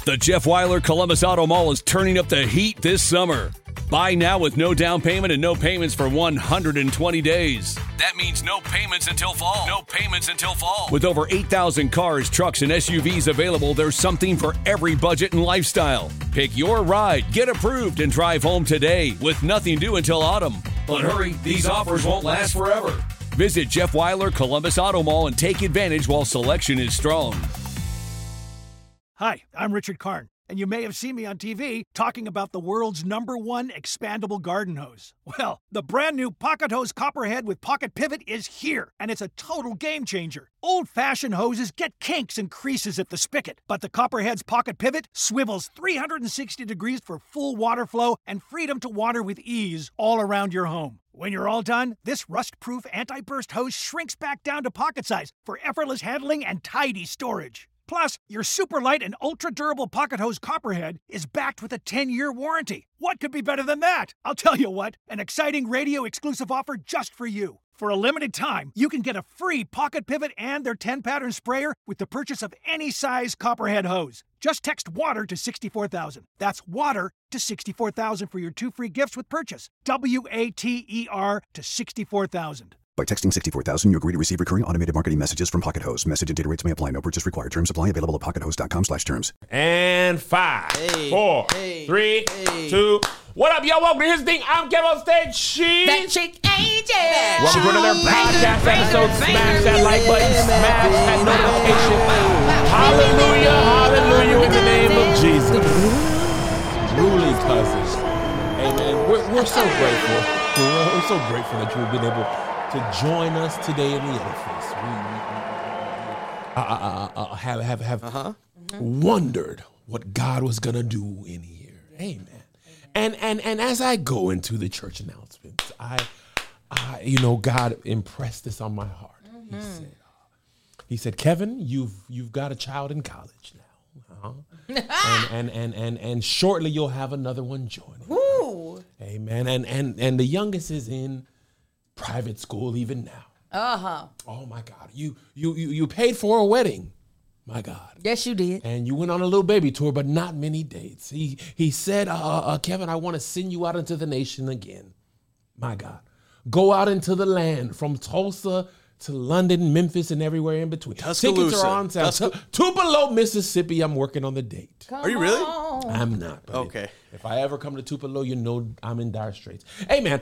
The Jeff Weiler Columbus Auto Mall is turning up the heat this summer. Buy now with no down payment and no payments for 120 days. That means no payments until fall. No payments until fall. With over 8,000 cars, trucks, and SUVs available, there's something for every budget and lifestyle. Pick your ride, get approved, and drive home today with nothing due until autumn. But hurry, these offers won't last forever. Visit Jeff Weiler Columbus Auto Mall and take advantage while selection is strong. Hi, I'm Richard Karn, and you may have seen me on TV talking about the world's #1 expandable garden hose. Well, the brand new Pocket Hose Copperhead with Pocket Pivot is here, and it's a total game changer. Old-fashioned hoses get kinks and creases at the spigot, but the Copperhead's Pocket Pivot swivels 360 degrees for full water flow and freedom to water with ease all around your home. When you're all done, this rust-proof anti-burst hose shrinks back down to pocket size for effortless handling and tidy storage. Plus, your super light and ultra-durable Pocket Hose Copperhead is backed with a 10-year warranty. What could be better than that? I'll tell you what, an exciting radio-exclusive offer just for you. For a limited time, you can get a free Pocket Pivot and their 10-pattern sprayer with the purchase of any size Copperhead hose. Just text WATER to 64,000. That's WATER to 64,000 for your 2 free gifts with purchase. WATER to 64,000. By texting 64,000, you agree to receive recurring automated marketing messages from Pocket Hose. Message and data rates may apply. No purchase required. Terms apply. Available at pockethose.com/terms. And 5, 4, 3, 2. What up, y'all? Welcome to Here's the Thing. I'm Kevin on stage. She's that chick AJ. Welcome to another podcast episode. Smash that like button. Smash that notification. Hallelujah. Hallelujah in the name of Jesus. Truly, cousins. Amen. We're so grateful. We're so grateful that you've been able to join us today in the edifice. We have wondered what God was gonna do in here. Amen. And as I go into the church announcements, I God impressed this on my heart. He said, Kevin, you've got a child in college now. And shortly you'll have another one joining. Ooh. Amen. And the youngest is in private school even now. Oh my God. You paid for a wedding. My God. Yes, you did. And you went on a little baby tour, but not many dates. He said, Kevin, I want to send you out into the nation again. My God. Go out into the land from Tulsa to London, Memphis, and everywhere in between. Tuscaloosa. Tickets are on sale. Tupelo, Mississippi. I'm working on the date. Are you really? I'm not. Okay. If I ever come to Tupelo, you know I'm in dire straits. Hey, man,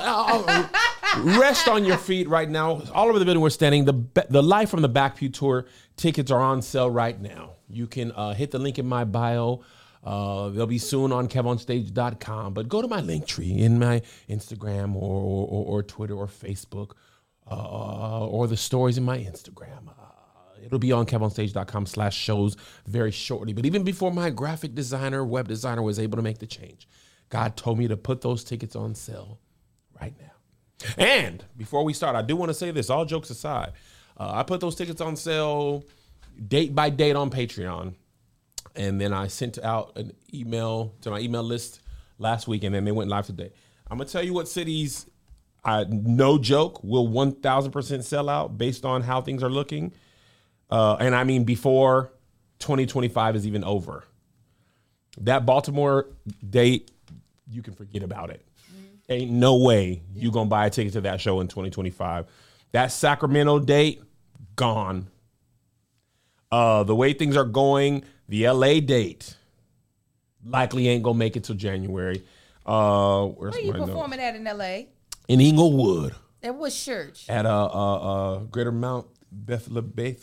rest on your feet right now. All over the building we're standing. The Live from the Back Pew Tour tickets are on sale right now. You can hit the link in my bio. They'll be soon on kevonstage.com. But go to my link tree in my Instagram or Twitter or Facebook or the stories in my Instagram. It'll be on kevonstage.com/shows very shortly. But even before my graphic designer, web designer was able to make the change, God told me to put those tickets on sale right now. And before we start, I do want to say this, all jokes aside, I put those tickets on sale date by date on Patreon. And then I sent out an email to my email list last week, and then they went live today. I'm going to tell you what cities, no joke, will 1,000% sell out based on how things are looking. And I mean before 2025 is even over. That Baltimore date, you can forget about it. Ain't no way you going to buy a ticket to that show in 2025. That Sacramento date, gone. The way things are going, the LA date likely ain't going to make it till January. Where are you performing at in LA? In Inglewood. At what church? At Greater Mount Bethel.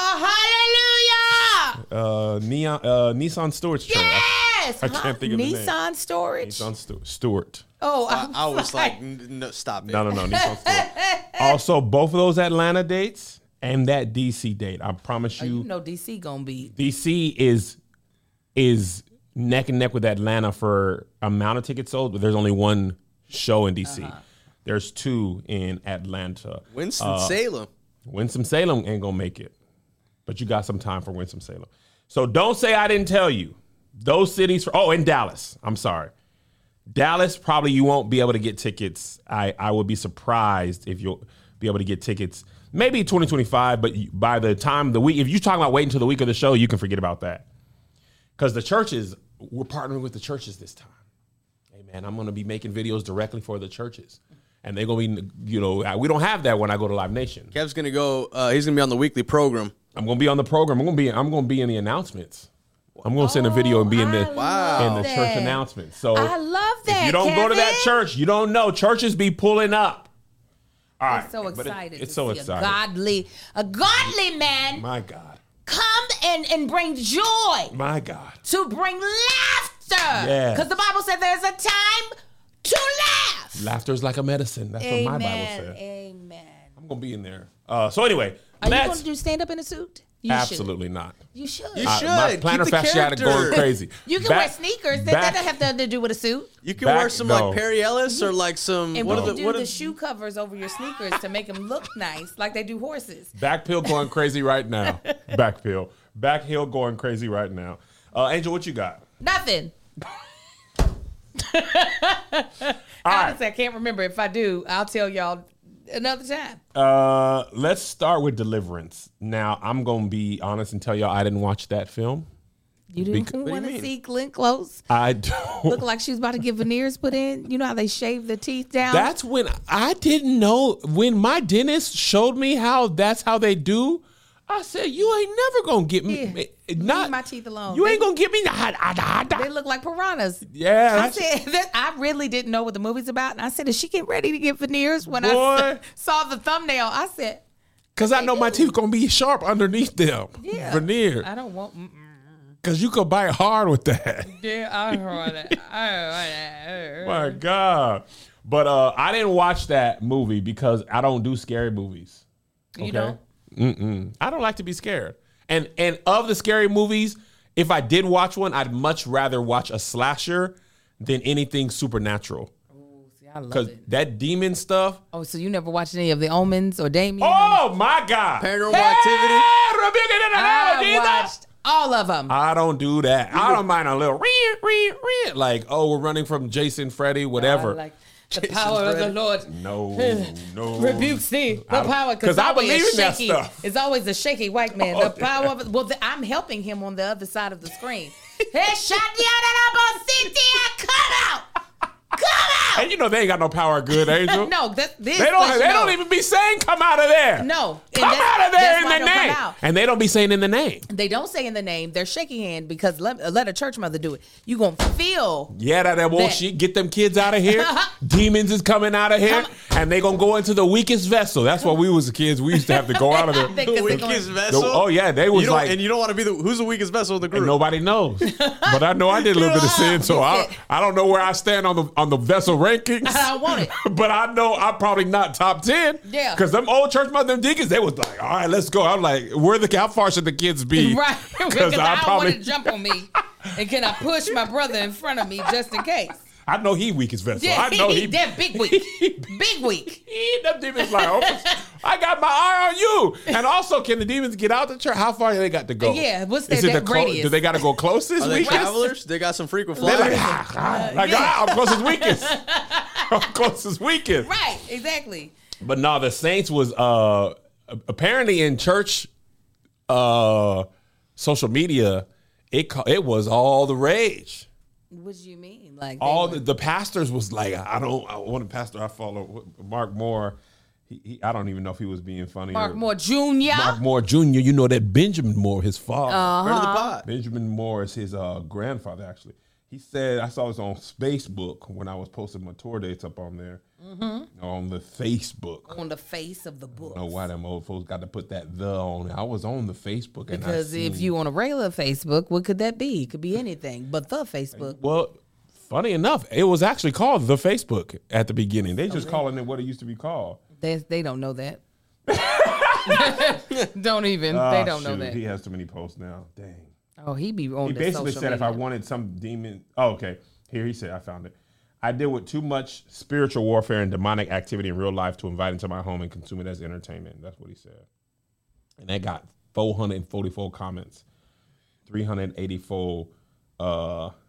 Oh, hallelujah! Nissan Stewart's church. Yes! I can't think of the name. Nissan Storage? Nissan Stewart. Oh, I was like, no, stop it. No, Nissan Stewart. Also, both of those Atlanta dates and that DC date, I promise you. You know DC gonna be. DC is neck and neck with Atlanta for amount of tickets sold, but there's only one show in DC. There's two in Atlanta. Winston-Salem. Winston-Salem ain't gonna make it, but you got some time for Winston-Salem. So don't say I didn't tell you. Those cities, and Dallas. I'm sorry. Dallas, probably you won't be able to get tickets. I would be surprised if you'll be able to get tickets. Maybe 2025, but by the time the week, if you're talking about waiting until the week of the show, you can forget about that. because the churches, we're partnering with the churches this time. Hey, man, I'm going to be making videos directly for the churches. And they're going to be, we don't have that when I go to Live Nation. Kev's going to go, he's going to be on the weekly program. I'm going to be on the program. I'm going to be in the announcements. I'm going to send a video and be in the church announcements. So I love that. If you don't go to that church, you don't know. Churches be pulling up. All right. I'm so excited. It's so exciting. A godly man. My God. Come and bring joy. My God. To bring laughter. Yes. Because the Bible said there's a time to laugh. Laughter is like a medicine. That's what my Bible said. Amen. I'm going to be in there. So anyway. Are you going to do stand up in a suit? Absolutely not. You should. You should. My plantar fasciitis going crazy. You can wear sneakers. That doesn't have nothing to do with a suit. You can wear some like Perry Ellis or like some. And what do the shoe covers over your sneakers to make them look nice, like they do horses. Backpill going crazy right now. Backhill going crazy right now. Angel, what you got? Nothing. Honestly, I can't remember. If I do, I'll tell y'all another time. Let's start with Deliverance. Now, I'm going to be honest and tell y'all I didn't watch that film. You didn't want to see Glenn Close? I don't. Look like she was about to get veneers put in. You know how they shave the teeth down? That's when I didn't know. When my dentist showed me that's how they do, I said, you ain't never going to get me. Leave my teeth alone. You ain't going to get me. They look like piranhas. Yeah. I said, I really didn't know what the movie's about. And I said, is she getting ready to get veneers? When I saw the thumbnail, I said. Because I know my teeth going to be sharp underneath them. Yeah. Veneer. I don't want. Because you could bite hard with that. Yeah, I heard it. My God. But I didn't watch that movie because I don't do scary movies. Okay? You don't? I don't like to be scared. And of the scary movies, if I did watch one, I'd much rather watch a slasher than anything supernatural. Oh, see, I love Because it. that demon stuff. Oh, so you never watched any of the Omens or Damien? Oh, my God. Paranormal Activity. I watched all of them. I don't do that. I don't mind a little like, we're running from Jason, Freddy, whatever. Like the power of the Lord. No. Rebukes thee. The power. Because I believe in that stuff. It's always a shaky white man. The power of it. I'm helping him on the other side of the screen. Hey, come out. Come out. And you know they ain't got no power good, Angel. No, they don't even be saying come out of there. No. Come out of there in the name. And they don't be saying in the name. They don't say in the name. They're shaking hand because let a church mother do it. You going to feel. Yeah, that bullshit. Get them kids out of here. Demons is coming out of here. And they going to go into the weakest vessel. That's what we was kids. We used to have to go out of there. The weakest vessel? Oh, yeah. They was like. And you don't want to be who's the weakest vessel in the group? And nobody knows. But I know I did a little bit of sin, so I don't know where I stand on the vessel rankings. I don't want it. But I know I'm probably not top 10. Yeah. Because them old church mother, them deacons, they was like, all right, let's go. I'm like, how far should the kids be? Right. Because I don't want to jump on me. And can I push my brother in front of me just in case? I know he weak as vessel. Yeah, I know he that big weak. Big weak. Them demons like, I got my eye on you. And also, can the demons get out the church? How far they got to go? Yeah, what's that radius? Do they got to go closest? Are they travelers? They got some frequent flyers. I'm closest weakest. I'm closest weakest. Right, exactly. But no, the Saints was apparently in church social media. It was all the rage. What do you mean? Like all the pastors was like, one pastor I follow, Mark Moore. I don't even know if he was being funny. Mark Moore Jr. Mark Moore Jr. You know that Benjamin Moore, his father. Friend of the pod. Benjamin Moore is his grandfather, actually. He said, I saw this on Facebook when I was posting my tour dates up on there. On the Facebook. On the face of the book. I don't know why them old folks got to put that the on. I was on the Facebook. Because if you on a regular Facebook, what could that be? It could be anything but the Facebook. Well, funny enough, it was actually called the Facebook at the beginning. They just calling it what it used to be called. They don't know that. Don't even. They don't know that. He has too many posts now. Dang. Oh, he be on. He the basically social said media. if I wanted some demon. Oh, okay. Here he said I found it. I deal with too much spiritual warfare and demonic activity in real life to invite into my home and consume it as entertainment. That's what he said. And that got 444 comments, 384.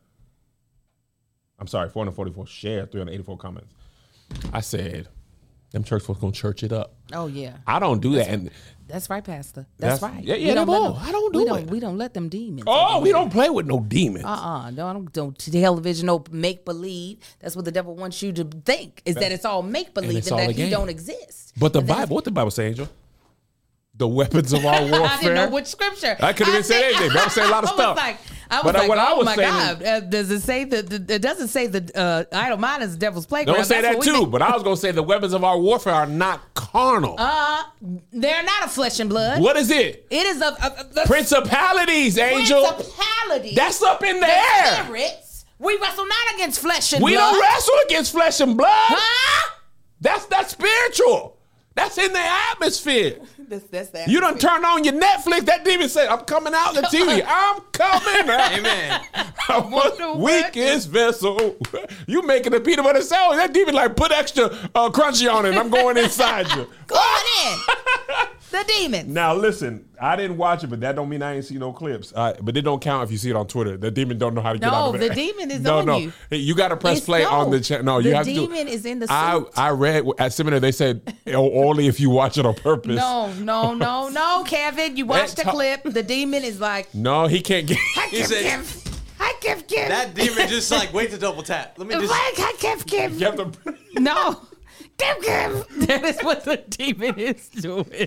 444 shares, 384 comments. I said, Them church folks gonna church it up. Oh yeah. I don't do that. And That's right, Pastor. That's right. Yeah, We them don't let all. them- I don't do it. We don't let them demons. We don't play with no demons. Don't television, no make believe. That's what the devil wants you to think is that it's all make believe it's and all that a he game. don't exist. But the And that's- Bible, what the Bible say, Angel? The weapons of our warfare. I didn't know which scripture. I couldn't even say anything. That would say a lot of stuff. I was But like, what I oh was my saying God. Does it say that? It doesn't say the idle mind is the devil's playground. Don't say That's that what we too. think. But I was gonna say the weapons of our warfare are not carnal. They're not of flesh and blood. What is it? It is of the Principalities, Angel. principalities. That's up in the air. Spirits. We wrestle not against flesh and We blood. don't wrestle against flesh and blood. Huh? That's spiritual. That's in the atmosphere. That's that. You done turned on your Netflix. That demon said, I'm coming out the TV. I'm coming out. Amen. wonder what- Weakest vessel. You making a peanut butter sandwich. That demon like, put extra crunchy on it. I'm going inside you. Going in. The demons. Now listen, I didn't watch it, but that don't mean I ain't see no clips. But it don't count if you see it on Twitter. The demon don't know how to get out of No, it. the demon is on you. Hey, you got to press It's- play no, on the channel. No, you the have to do. demon is in the I suit. I read at seminary they said only if you watch it on purpose. No, Kevin. You watched the clip. The demon is like, No, he can't get. He said I give. that demon just like wait to double tap. Let me just. I give. You have to- No. Give. That is what the demon is doing.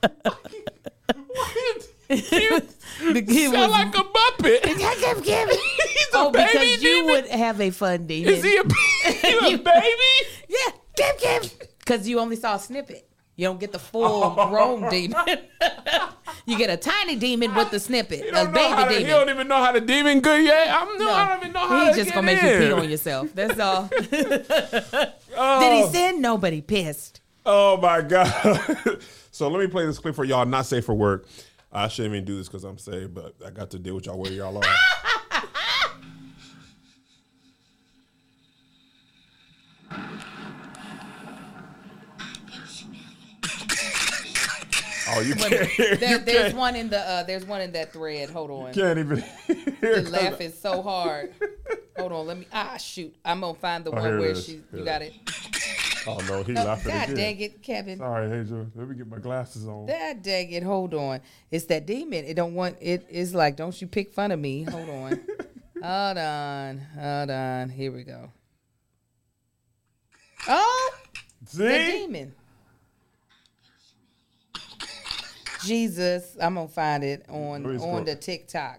He sound like a Muppet. give. He's a Oh, baby because you demon. would have a fun demon. Is he a baby? Yeah, give. Because you only saw a snippet. You don't get the full grown demon. You get a tiny demon with the snippet, He a don't, know how baby to, he demon. don't even know how to demon good yet. I don't even know how He's to just get gonna make you in. pee on yourself. That's all. Did he sin? Nobody pissed. Oh my God. So let me play this clip for y'all. Not safe for work. I shouldn't even do this because I'm saved, but I got to deal with y'all where y'all are. Oh, you can't hear. There's one in the there's one in that thread. Hold on. Can't even hear. The laugh is so hard. Hold on, let me shoot. I'm gonna find the here one it where is. you Here. got it. Oh no, he No, laughing God again. dang it, Kevin. Sorry, Hazel. Let me get my glasses on. God dang it, hold on. It's that demon. It don't want it is like, don't you pick fun of me. Hold on. Hold on. Here we go. Oh, the See? demon. Jesus, I'm gonna find it on the TikTok.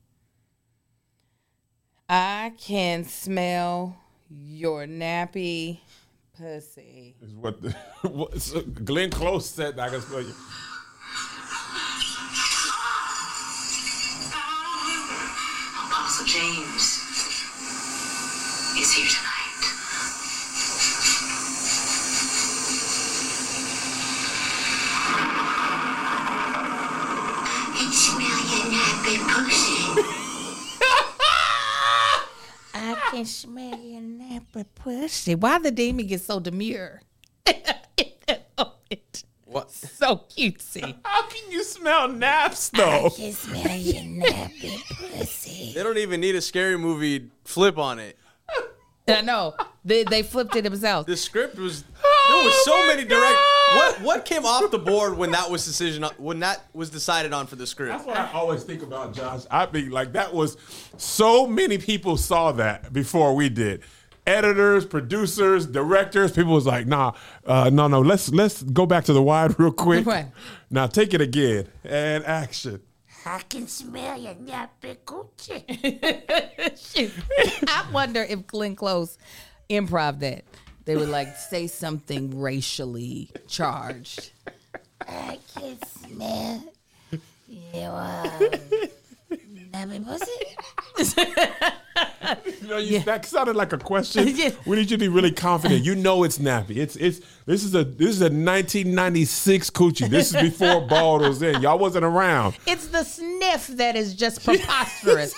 I can smell your nappy pussy. Is what so Glenn Close said. I can spell you. Apostle James is here tonight. I can smell your nappy pussy. I can smell your nappy pussy. Why the demon get so demure? What? So cutesy. How can you smell naps though? can smell your nappy pussy. They don't even need a scary movie flip on it. I know. They flipped it themselves. The script was there was so many direct. What came off the board when that was decided on for the script? That's what I always think about, Josh. I mean, like that was so many people saw that before we did. Editors, producers, directors, people was like, no. Let's go back to the wide real quick. Right. Now take it again and action. I can smell your nappy coochie. I wonder if Glenn Close improv that. They would like say something racially charged. I can smell your nappy pussy. You know, that sounded like a question. Yeah. We need you to be really confident. You know it's nappy. This is a 1996 coochie. This is before bald was in. Y'all wasn't around. It's the sniff that is just preposterous.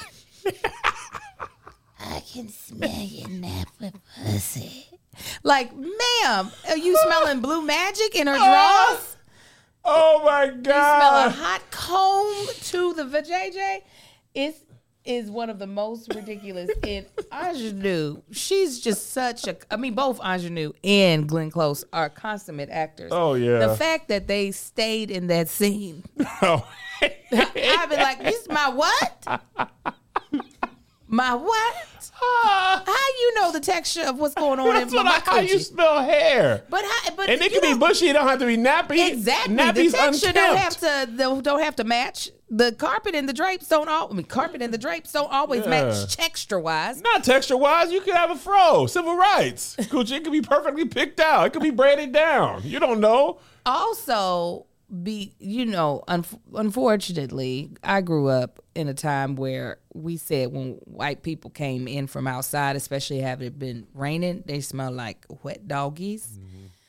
I can smell your nappy pussy. Like, ma'am, are you smelling Blue Magic in her drawers? Oh my You smell a God. hot comb to the vajayjay. is one of the most ridiculous. And Ingenue, she's just such a. I mean, both Ingenue and Glenn Close are consummate actors. Oh, yeah. The fact that they stayed in that scene, Oh. I'd be like, "This is my what? My what? How you know the texture of what's going on That's in my how you coochie? smell hair. But And it you can be know- bushy. It don't have to be nappy. Exactly. Nappy's The texture unkempt. don't have to match. The carpet and the drapes don't always Yeah. match texture wise. Not texture wise. You could have a fro. Civil rights. Coochie, it could be perfectly picked out. It could be braided down. You don't know. Also, unfortunately, I grew up in a time where we said when white people came in from outside, especially having it been raining, they smell like wet doggies.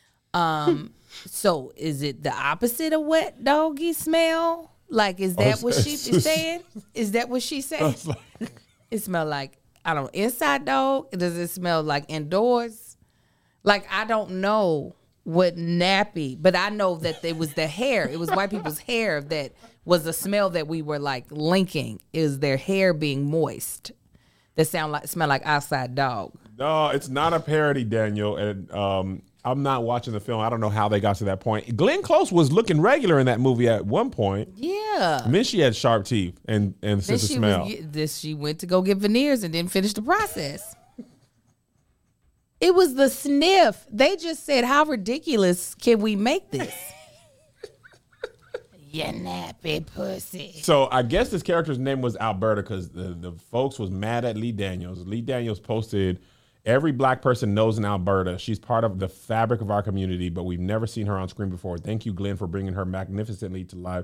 So is it the opposite of wet doggy smell? Like, is that what she is saying? Is that what she's saying? It smells like, I don't know, inside dog? Does it smell like indoors? Like, I don't know what nappy, but I know that it was the hair. It was white people's hair that was the smell that we were like linking. Is their hair being moist? That smell like outside dog. No, it's not a parody, Daniel. And I'm not watching the film. I don't know how they got to that point. Glenn Close was looking regular in that movie at one point. Yeah. And then she had sharp teeth and sense of smell. She went to go get veneers and didn't finish the process. It was the sniff. They just said, how ridiculous can we make this? You nappy pussy. So I guess this character's name was Alberta because the folks was mad at Lee Daniels. Lee Daniels posted, every black person knows an Alberta. She's part of the fabric of our community, but we've never seen her on screen before. Thank you, Glenn, for bringing her magnificently to life.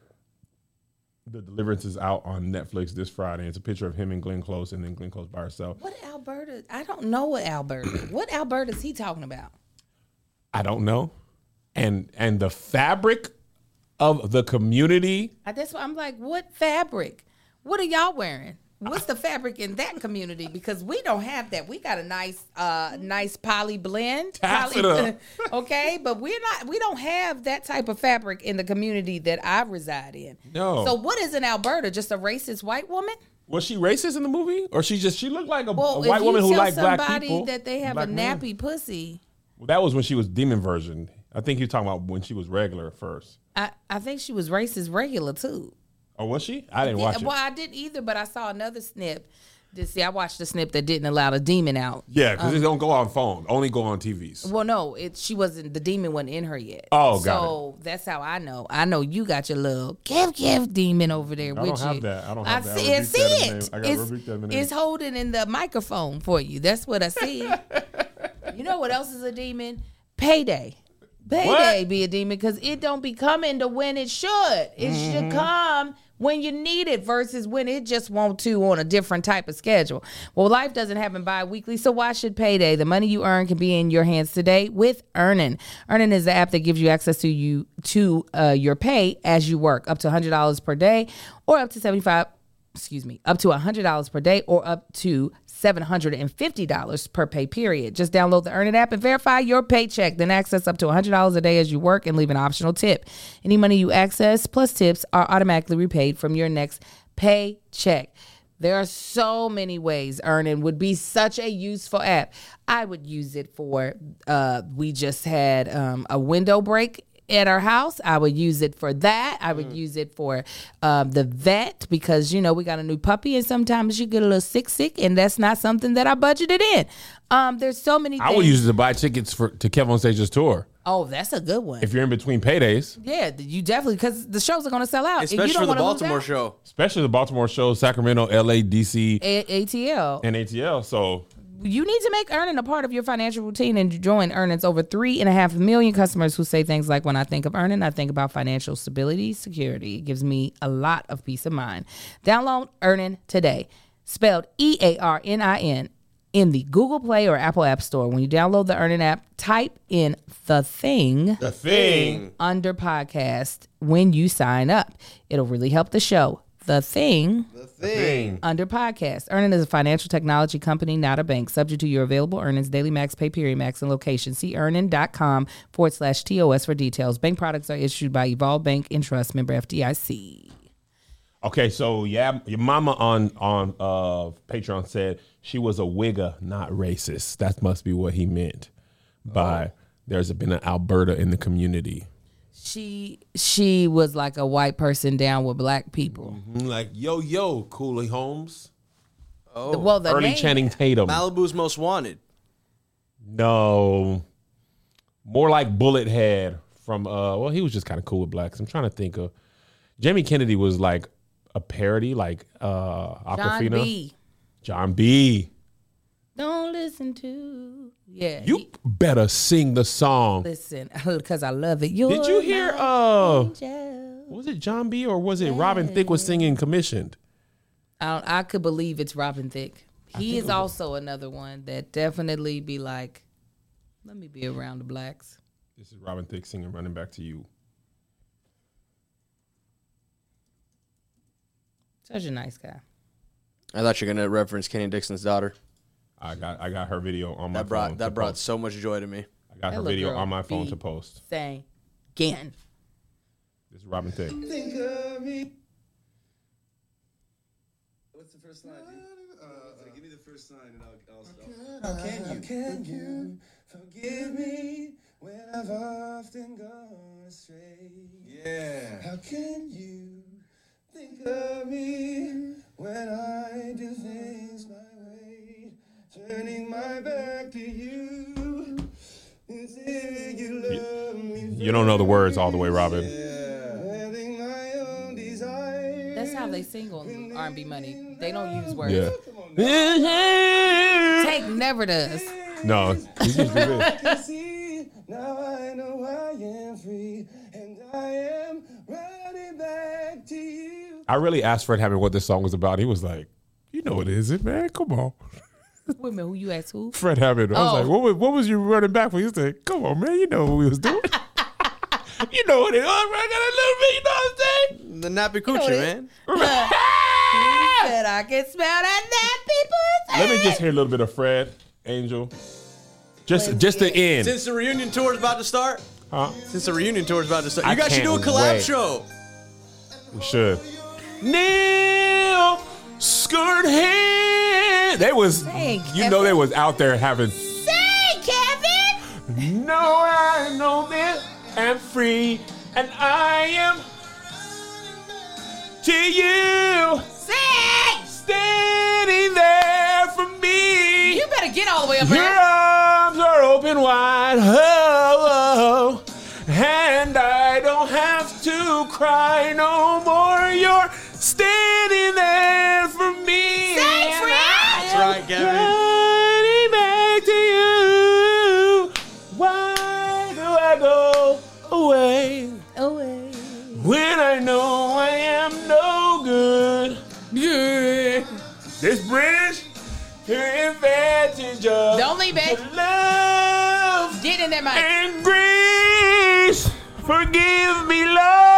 The Deliverance is out on Netflix this Friday. It's a picture of him and Glenn Close and then Glenn Close by herself. What Alberta? I don't know what Alberta. What Alberta is he talking about? I don't know. And the fabric of the community. That's why I'm like, what fabric? What are y'all wearing? What's the fabric in that community? Because we don't have that. We got a nice poly blend. Taffeta. Okay, but we don't have that type of fabric in the community that I reside in. No. So what is an Alberta? Just a racist white woman? Was she racist in the movie? Or she looked like a Well, white woman who liked black somebody people? that they have black a men. nappy pussy. Well, that was when she was demon version. I think you're talking about when she was regular at first. I think she was racist regular too. Oh, was she? I didn't watch it. Well, I didn't either, but I saw another snip. I watched the snip that didn't allow the demon out. Yeah, because it don't go on phone. Only go on TVs. Well, no, she wasn't. The demon wasn't in her yet. Oh, got so that's how I know. I know you got your little Kev demon over there with you. I don't have that. I don't have that. I see it. I got rebuke that in the name. It's holding in the microphone for you. That's what I see. You know what else is a demon? Payday. Payday be a demon because it don't be coming to when it should. It should come when you need it versus when it just want to on a different type of schedule. Well, life doesn't happen bi-weekly, so why should Payday? The money you earn can be in your hands today with Earnin. Earnin is the app that gives you access to your pay as you work, up to $100 per day or up to up to $100 per day or up to $750 per pay period. Just download the Earnin app and verify your paycheck. Then access up to $100 a day as you work and leave an optional tip. Any money you access plus tips are automatically repaid from your next paycheck. There are so many ways Earnin would be such a useful app. I would use it for, we just had a window break at our house. I would use it for that. I would use it for the vet because, we got a new puppy and sometimes you get a little sick and that's not something that I budgeted in. There's so many things. I would use it to buy tickets to Kev on Stage's tour. Oh, that's a good one. If you're in between paydays. Yeah, you definitely, because the shows are going to sell out. Especially for the Baltimore show. Especially the Baltimore show, Sacramento, LA, DC, ATL. and ATL. So you need to make Earnin a part of your financial routine and join Earnin's over 3.5 million customers who say things like, when I think of Earnin, I think about financial stability, security. It gives me a lot of peace of mind. Download Earnin today, spelled EARNIN, in the Google Play or Apple App Store. When you download the Earnin app, type in The Thing under podcast when you sign up. It'll really help the show. The Thing under podcast. Earnin is a financial technology company, not a bank. Subject to your available earnings, daily max, pay period max, and location. See earnin.com/TOS for details. Bank products are issued by Evolve Bank and Trust, member FDIC. Okay, so yeah, your mama on Patreon said she was a wigger, not racist. That must be what he meant by there's been an Alberta in the community. She was like a white person down with black people. Like yo, Cooley Holmes. Well, the Early name, Channing Tatum. Malibu's Most Wanted. No, more like Bullet Head from. Well, he was just kind of cool with blacks. I'm trying to think of. Jamie Kennedy was like a parody, like Awkwafina. John B. Don't listen to. Yeah. You better sing the song. Listen, because I love it. Did you hear? Angel. Was it John B. or was it Robin Thicke was singing commissioned? I could believe it's Robin Thicke. He is also another one that definitely be like, let me be around the blacks. This is Robin Thicke singing "Running Back to You." Such a nice guy. I thought you were gonna reference Kenny Dixon's daughter. I got her video on my phone. That brought so much joy to me. I got her video on my phone to post. Saying, again. This is Robin Thicke. Think of me. What's the first line? Give me the first line and I'll How can you forgive me when I've often gone astray? Yeah. How can you think of me when I do things my way, turning my back to you? You don't know the words all the way, Robin. That's how they sing on R&B Money. They don't use words. Yeah. Tank never does. No, he just do this. Now I know I am free and I am running back to you. I really asked Fred Hammond what this song was about. He was like, "You know what it is, man? Come on." Wait a minute, who you asked who? Fred Hammond. I was like, what was you running back for? He said, "Come on, man. You know what we was doing. You know what it was. I got a little bit. You know what I'm saying? The nappy coochie, man. He said I can smell that nappy pussy. Let me just hear a little bit of Fred Angel. Just the end. Since the reunion tour is about to start. Huh? Since the reunion tour is about to start. I You guys should do a can't collab wait. show. We should. Neil skirt hand. They was, Dang, you know, they was out there having. Say, Kevin. No, I know that I'm free and I am to you. Say. Standing there for me. You better get all the way up Your there. arms are open wide, oh, and I don't have to cry no more. You're standing there for me. Say, and Fred. That's right, Kevin. Running back to you. Why do I go away Away. when I know I am no good? Yeah. This bridge to advantage of Don't leave it. love Get in there, Mike. and grace. Forgive me,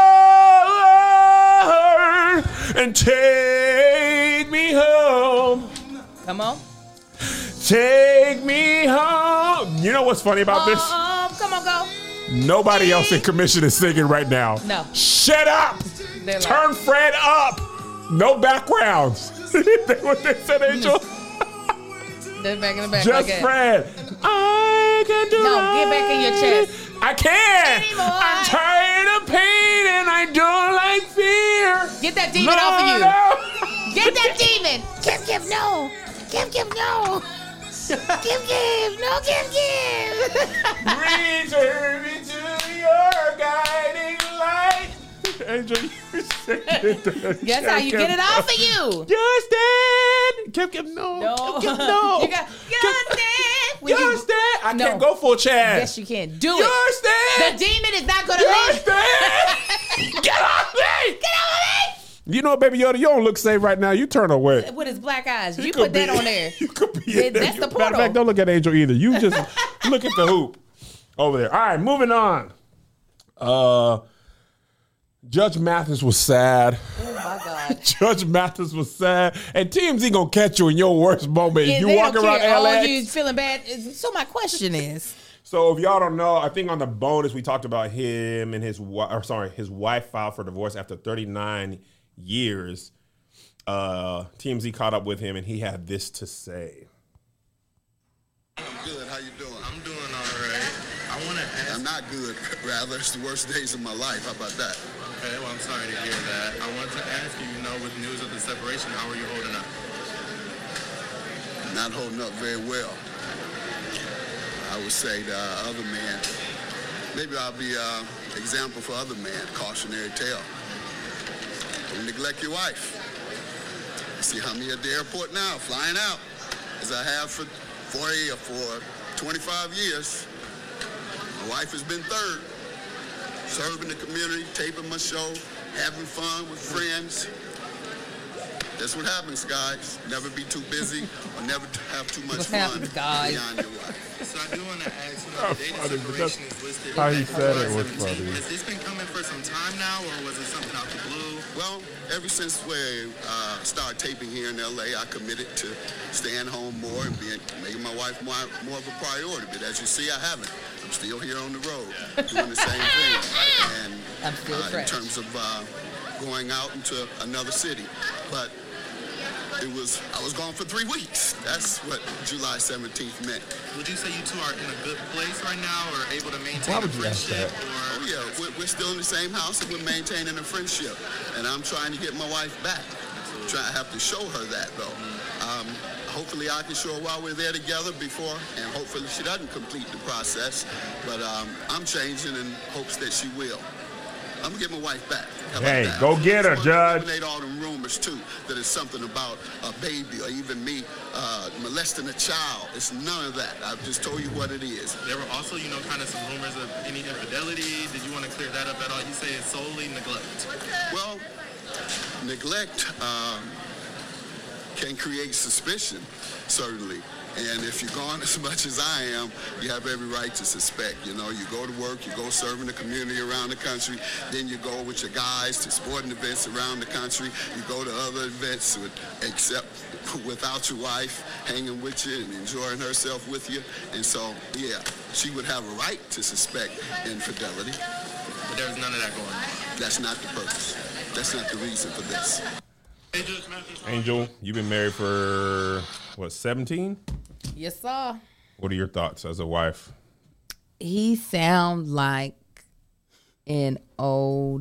Lord, and take me home. Come on. Take me home. You know what's funny about this? Come on, go. Nobody else in commission is singing right now. No. Shut up. They're like- Turn Fred up. No backgrounds. That's what they said, Angel. They're back in the back. Just like Fred. I can do No, get back in your chest. I can't. Anymore. I'm tired of pain and I don't like fear. Get that demon off of you. No. Get that demon. Give, no. Give, no. Give, no, give. Return me to your guiding light. Angel, you said it. That's how you get it off of you. Justin. Give, no. No. Give, no. You got Justin. When you- Justin. I No. can't go full Chad. Yes, you can. Do it. Justin. The demon is not going to leave. Justin. Get off me. Get off You know, Baby Yoda, you don't look safe right now. You turn away. of me. With his black eyes. You could put that be- on there. You could be in there. That's the Matter of portal. fact, don't look at Angel either. You just look at the hoop over there. All right, moving on. Judge Mathis was sad. Oh, my God. Judge Mathis was sad. And TMZ gonna catch you in your worst moment. Yeah, you they walk don't around care. Oh, LA. you feeling bad? So my question is. So if y'all don't know, I think on the bonus we talked about him and his wife filed for divorce after 39 years, TMZ caught up with him, and he had this to say. I'm good. How you doing? I'm doing all right. I want to ask. I'm not good. Rather, it's the worst days of my life. How about that? Okay, well, I'm sorry to hear that. I wanted to ask you, with news of the separation, how are you holding up? Not holding up very well. I would say the other man, maybe I'll be an example for other men, cautionary tale. Don't neglect your wife. You see how me at the airport now, flying out, as I have for 40 or for 25 years. My wife has been third, serving the community, taping my show, having fun with friends. That's what happens, guys. Never be too busy or never have too much fun beyond your wife. So I do want to ask, the data separation is listed. How he said it was funny. Has this been coming for some time now, or was it something out the blue? Well, ever since we started taping here in L.A., I committed to staying home more and making my wife more of a priority. But as you see, I haven't. I'm still here on the road doing the same thing. And I'm still in terms of going out into another city. But I was gone for 3 weeks. That's what July 17th meant. Would you say you two are in a good place right now, or able to maintain a friendship? Oh yeah, we're still in the same house and we're maintaining a friendship. And I'm trying to get my wife back. I have to show her that though. Hopefully I can show her while we're there together before, and hopefully she doesn't complete the process. But I'm changing in hopes that she will. I'm gonna get my wife back. Hey, go get her, Judge. Eliminate all them rumors too that it's something about a baby or even me molesting a child. It's none of that. I've just told you what it is. There were also, kind of some rumors of any infidelity. Did you want to clear that up at all? You say it's solely neglect. Well, neglect can create suspicion, certainly. And if you're gone as much as I am, you have every right to suspect. You go to work, you go serving the community around the country, then you go with your guys to sporting events around the country, you go to other events without your wife hanging with you and enjoying herself with you. And so, yeah, she would have a right to suspect infidelity. But there's none of that going on. That's not the purpose. That's not the reason for this. Angel, you've been married for, 17? Yes, sir. What are your thoughts as a wife? He sound like an old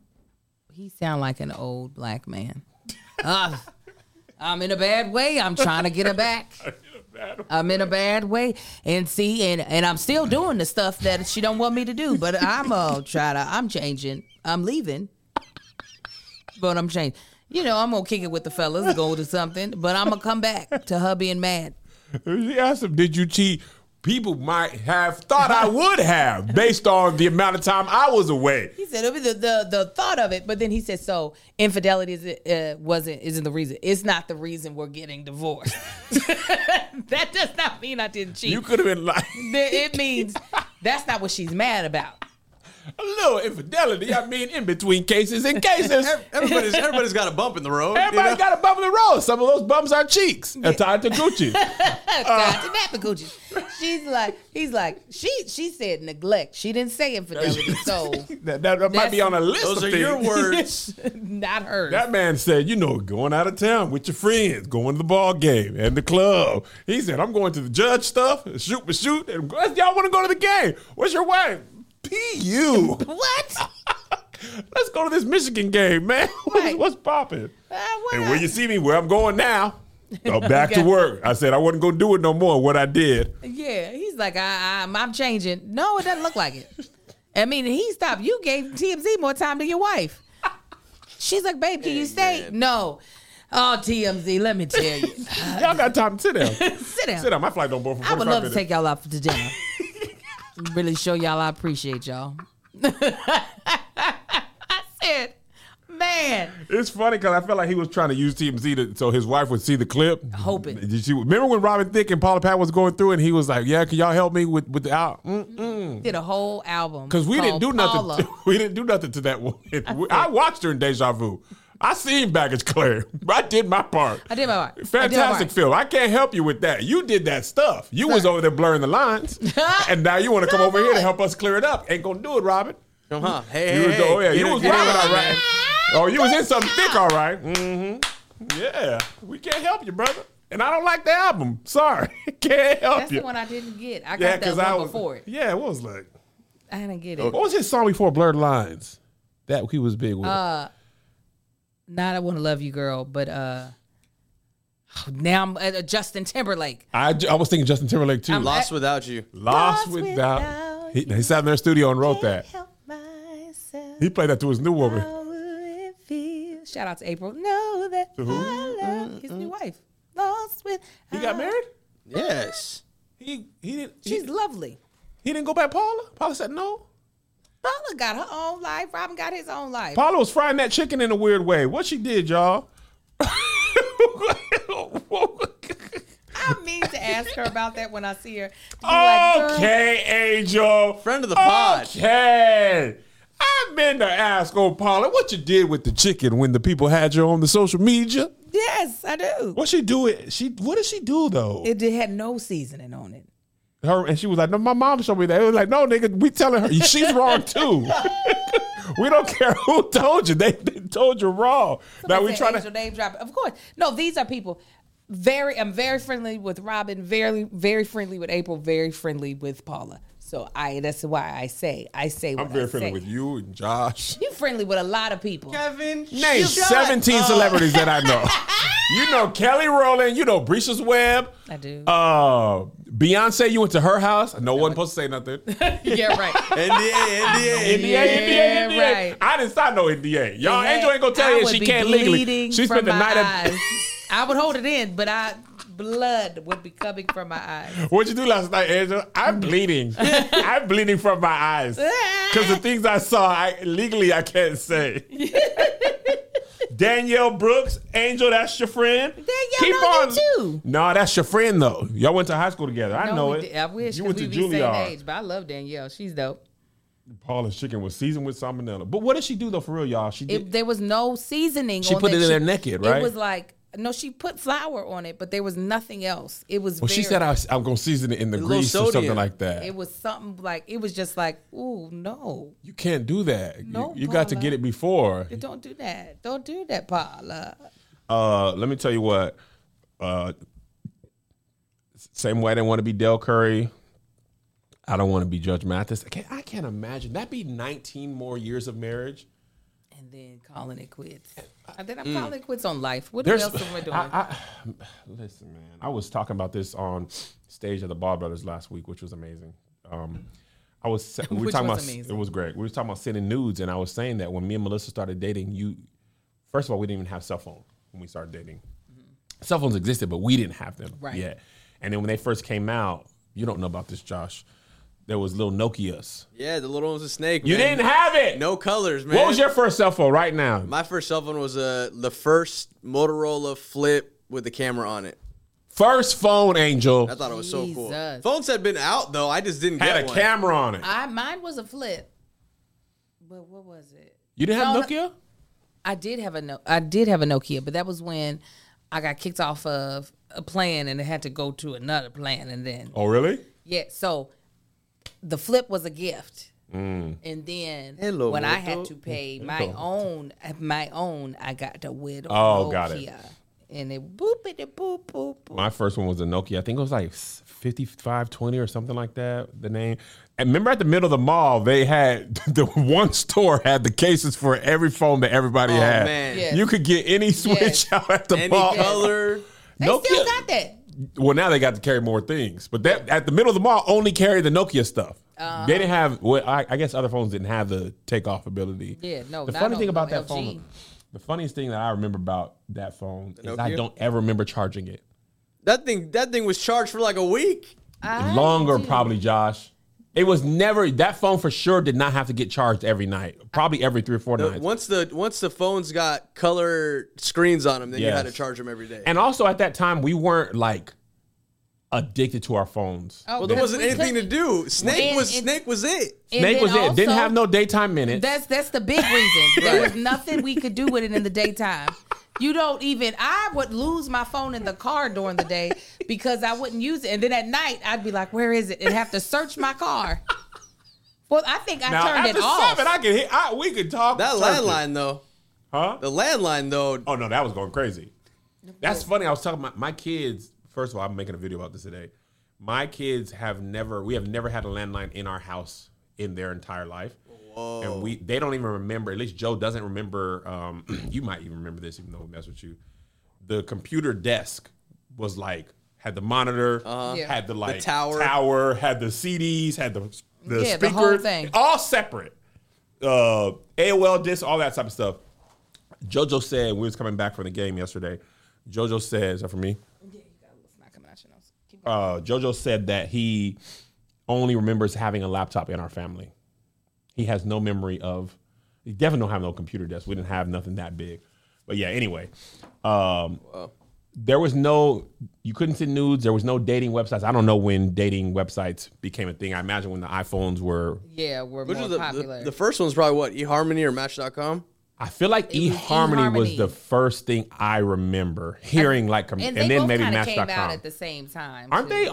black man. I'm in a bad way. I'm trying to get her back. I'm in a bad way. And see, and I'm still doing the stuff that she don't want me to do, but I'm changing. I'm leaving. But I'm changing. I'm going to kick it with the fellas, go to something, but I'm going to come back to her being mad. She asked him, did you cheat? People might have thought I would have, based on the amount of time I was away. He said the thought of it, but then he said, so infidelity isn't the reason. It's not the reason we're getting divorced. That does not mean I didn't cheat. You could have been like... It means that's not what she's mad about. A little infidelity, I mean, in between cases and cases. Everybody's got a bump in the road. Everybody got a bump in the road. Some of those bumps are cheeks. Tied to Gucci. Tied to Napa Gucci. She said neglect. She didn't say infidelity. So that might be on a list of things. Those are your words. Not hers. That man said, going out of town with your friends, going to the ball game and the club. He said, I'm going to the Judge stuff, shoot. And y'all want to go to the game? What's your wife? P.U. What? Let's go to this Michigan game, man. What's popping? And when you see me where I'm going now, go back to work. I said I wasn't going to do it no more, what I did. Yeah, he's like, I'm changing. No, it doesn't look like it. I mean, he stopped. You gave TMZ more time than your wife. She's like, babe, can you stay? Man. No. Oh, TMZ, let me tell you. Y'all got time to sit down. Sit down. Sit down. My flight don't board for 45 minutes. I would love to take y'all out to dinner. Really show y'all I appreciate y'all. I said, man. It's funny because I felt like he was trying to use TMZ so his wife would see the clip. Hoping. Remember when Robin Thicke and Paula Patton was going through and he was like, yeah, can y'all help me with the album? Did a whole album. Because we didn't do nothing. We didn't do nothing to that woman. I watched her in Deja Vu. I seen Baggage Claire. I did my part. Fantastic film. I can't help you with that. You did that stuff. You was over there blurring the lines. And now you want to come over here to help us clear it up. Ain't going to do it, Robin. Hey, you was Robin. Oh, you was in something thick, all right. Mm-hmm. Yeah, we can't help you, brother. And I don't like the album. Sorry, can't help That's you. the one I didn't get. I got that one before it. Yeah, what was like? I didn't get it. What was his song before Blurred Lines? That he was big with. Not I Wanna Love You, Girl, but now I'm Justin Timberlake. I was thinking Justin Timberlake too. Lost Without You. Lost Without. He sat in their studio and wrote that. He played that to his new woman. Shout out to April. Know that To who? I love his new wife. Lost with. He got married? Yes. He didn't. She's lovely. He didn't go back. Paula. Paula said no. Paula got her own life. Robin got his own life. Paula was frying that chicken in a weird way. What she did, y'all? I mean to ask her about that when I see her. Okay, Angel. Friend of the pod. Okay. I've been to ask old Paula what you did with the chicken when the people had you on the social media. Yes, I do. What she do? What did she do though? It had no seasoning on it. And she was like, no, my mom showed me that. It was like, no, nigga, we telling her she's wrong too. We don't care who told you. They told you wrong. Now we trying to name drop. Of course. No, these are people. I'm very friendly with Robin, very, very friendly with April, very friendly with Paula. So that's why I say what I'm very I friendly say. with you and Josh. You're friendly with a lot of people. Kevin. Name 17 celebrities that I know. You know Kelly Rowland. You know Brisha's Webb. I do. Beyonce, you went to her house. No one supposed to say nothing. Yeah, right. NDA. Right. I didn't sign no NDA. Y'all, Angel ain't gonna tell you she can't legally. She spent the night at. I would hold it in, but blood would be coming from my eyes. What'd you do last night, Angel? I'm bleeding. I'm bleeding from my eyes. Because the things I saw, I can't say. Danielle Brooks, Angel, that's your friend. Danielle know you too. No, that's your friend though. Y'all went to high school together. I know it. I wish you we went to be same Juilliard. age, but I love Danielle. She's dope. Paula's chicken was seasoned with salmonella. But what did she do though, for real, y'all? There was no seasoning. She put it in there naked, right? It was like. No, she put flour on it, but there was nothing else. It was. Well, she said I'm going to season it in the grease or something like that. It was something like it was just like, ooh, no. You can't do that. No, you got to get it before. Don't do that. Don't do that, Paula. Let me tell you what. Same way I didn't want to be Del Curry. I don't want to be Judge Mathis. I can't imagine. That'd be 19 more years of marriage. And then calling it quits. And then I'm calling it quits on life. What else am I doing? Listen, man. I was talking about this on stage at the Ball Brothers last week, which was amazing. We were talking about amazing. It was great. We were talking about sending nudes, and I was saying that when me and Melissa started dating, first of all, we didn't even have cell phones when we started dating. Mm-hmm. Cell phones existed, but we didn't have them yet. And then when they first came out, you don't know about this, Josh. There was little Nokias. Yeah, the little one was a snake. You didn't have it. No colors, man. What was your first cell phone right now? My first cell phone was the first Motorola Flip with the camera on it. First phone, Angel. I thought it was so cool. Phones had been out though. I just didn't had get a camera on it. Mine was a Flip. But what was it? You didn't have Nokia? I did have a Nokia, but that was when I got kicked off of a plan and it had to go to another plan, and then. Oh, really? Yeah. So. The Flip was a gift, and then when I had to pay my own, I got the Nokia. Got it. And it boop. My first one was a Nokia. I think it was like 5520 or something like that. The name. And remember, at the middle of the mall, they had the one store had the cases for every phone that everybody had. Man. Yes. You could get any switch out at the mall. Any color. They still got that. Well, now they got to carry more things, but that at the middle of the mall only carried the Nokia stuff. They didn't have. Well, I guess other phones didn't have the takeoff ability. Yeah, no. The funny thing about that phone, the funniest thing that I remember about that phone is I don't ever remember charging it. That thing was charged for like a week. Longer, probably, Josh. It was never that phone for sure did not have to get charged every night. Probably every 3 or 4 nights. Once the phones got color screens on them, then you had to charge them every day. And also at that time, we weren't like addicted to our phones. Well, there wasn't anything to do. Snake was it. Snake was it. Didn't have no daytime minutes. That's the big reason. There was nothing we could do with it in the daytime. I would lose my phone in the car during the day because I wouldn't use it. And then at night, I'd be like, where is it? And have to search my car. Well, I think I turned it off. Now, after 7, we could talk. That landline, though. Huh? The landline, though. Oh, no, that was going crazy. That's funny. I was talking about my kids. First of all, I'm making a video about this today. My kids we have never had a landline in our house in their entire life. Whoa. And they don't even remember, at least Joe doesn't remember, you might even remember this even though we mess with you. The computer desk was like, had the monitor, had the tower, had the CDs, had the speakers, the whole thing. All separate. AOL disc, all that type of stuff. JoJo said, we was coming back from the game yesterday. JoJo said, is that for me? Yeah, it's not coming out your nose. Keep going. JoJo said that he only remembers having a laptop in our family. He has no memory of, he definitely don't have no computer desk. We didn't have nothing that big. But yeah, anyway, there was you couldn't send nudes. There was no dating websites. I don't know when dating websites became a thing. I imagine when the iPhones were. Yeah, were Which more was popular. The first one's probably what, eHarmony or Match.com? I feel like eHarmony was the first thing I remember hearing, and then maybe Match.com. Came out at the same time. Aren't they?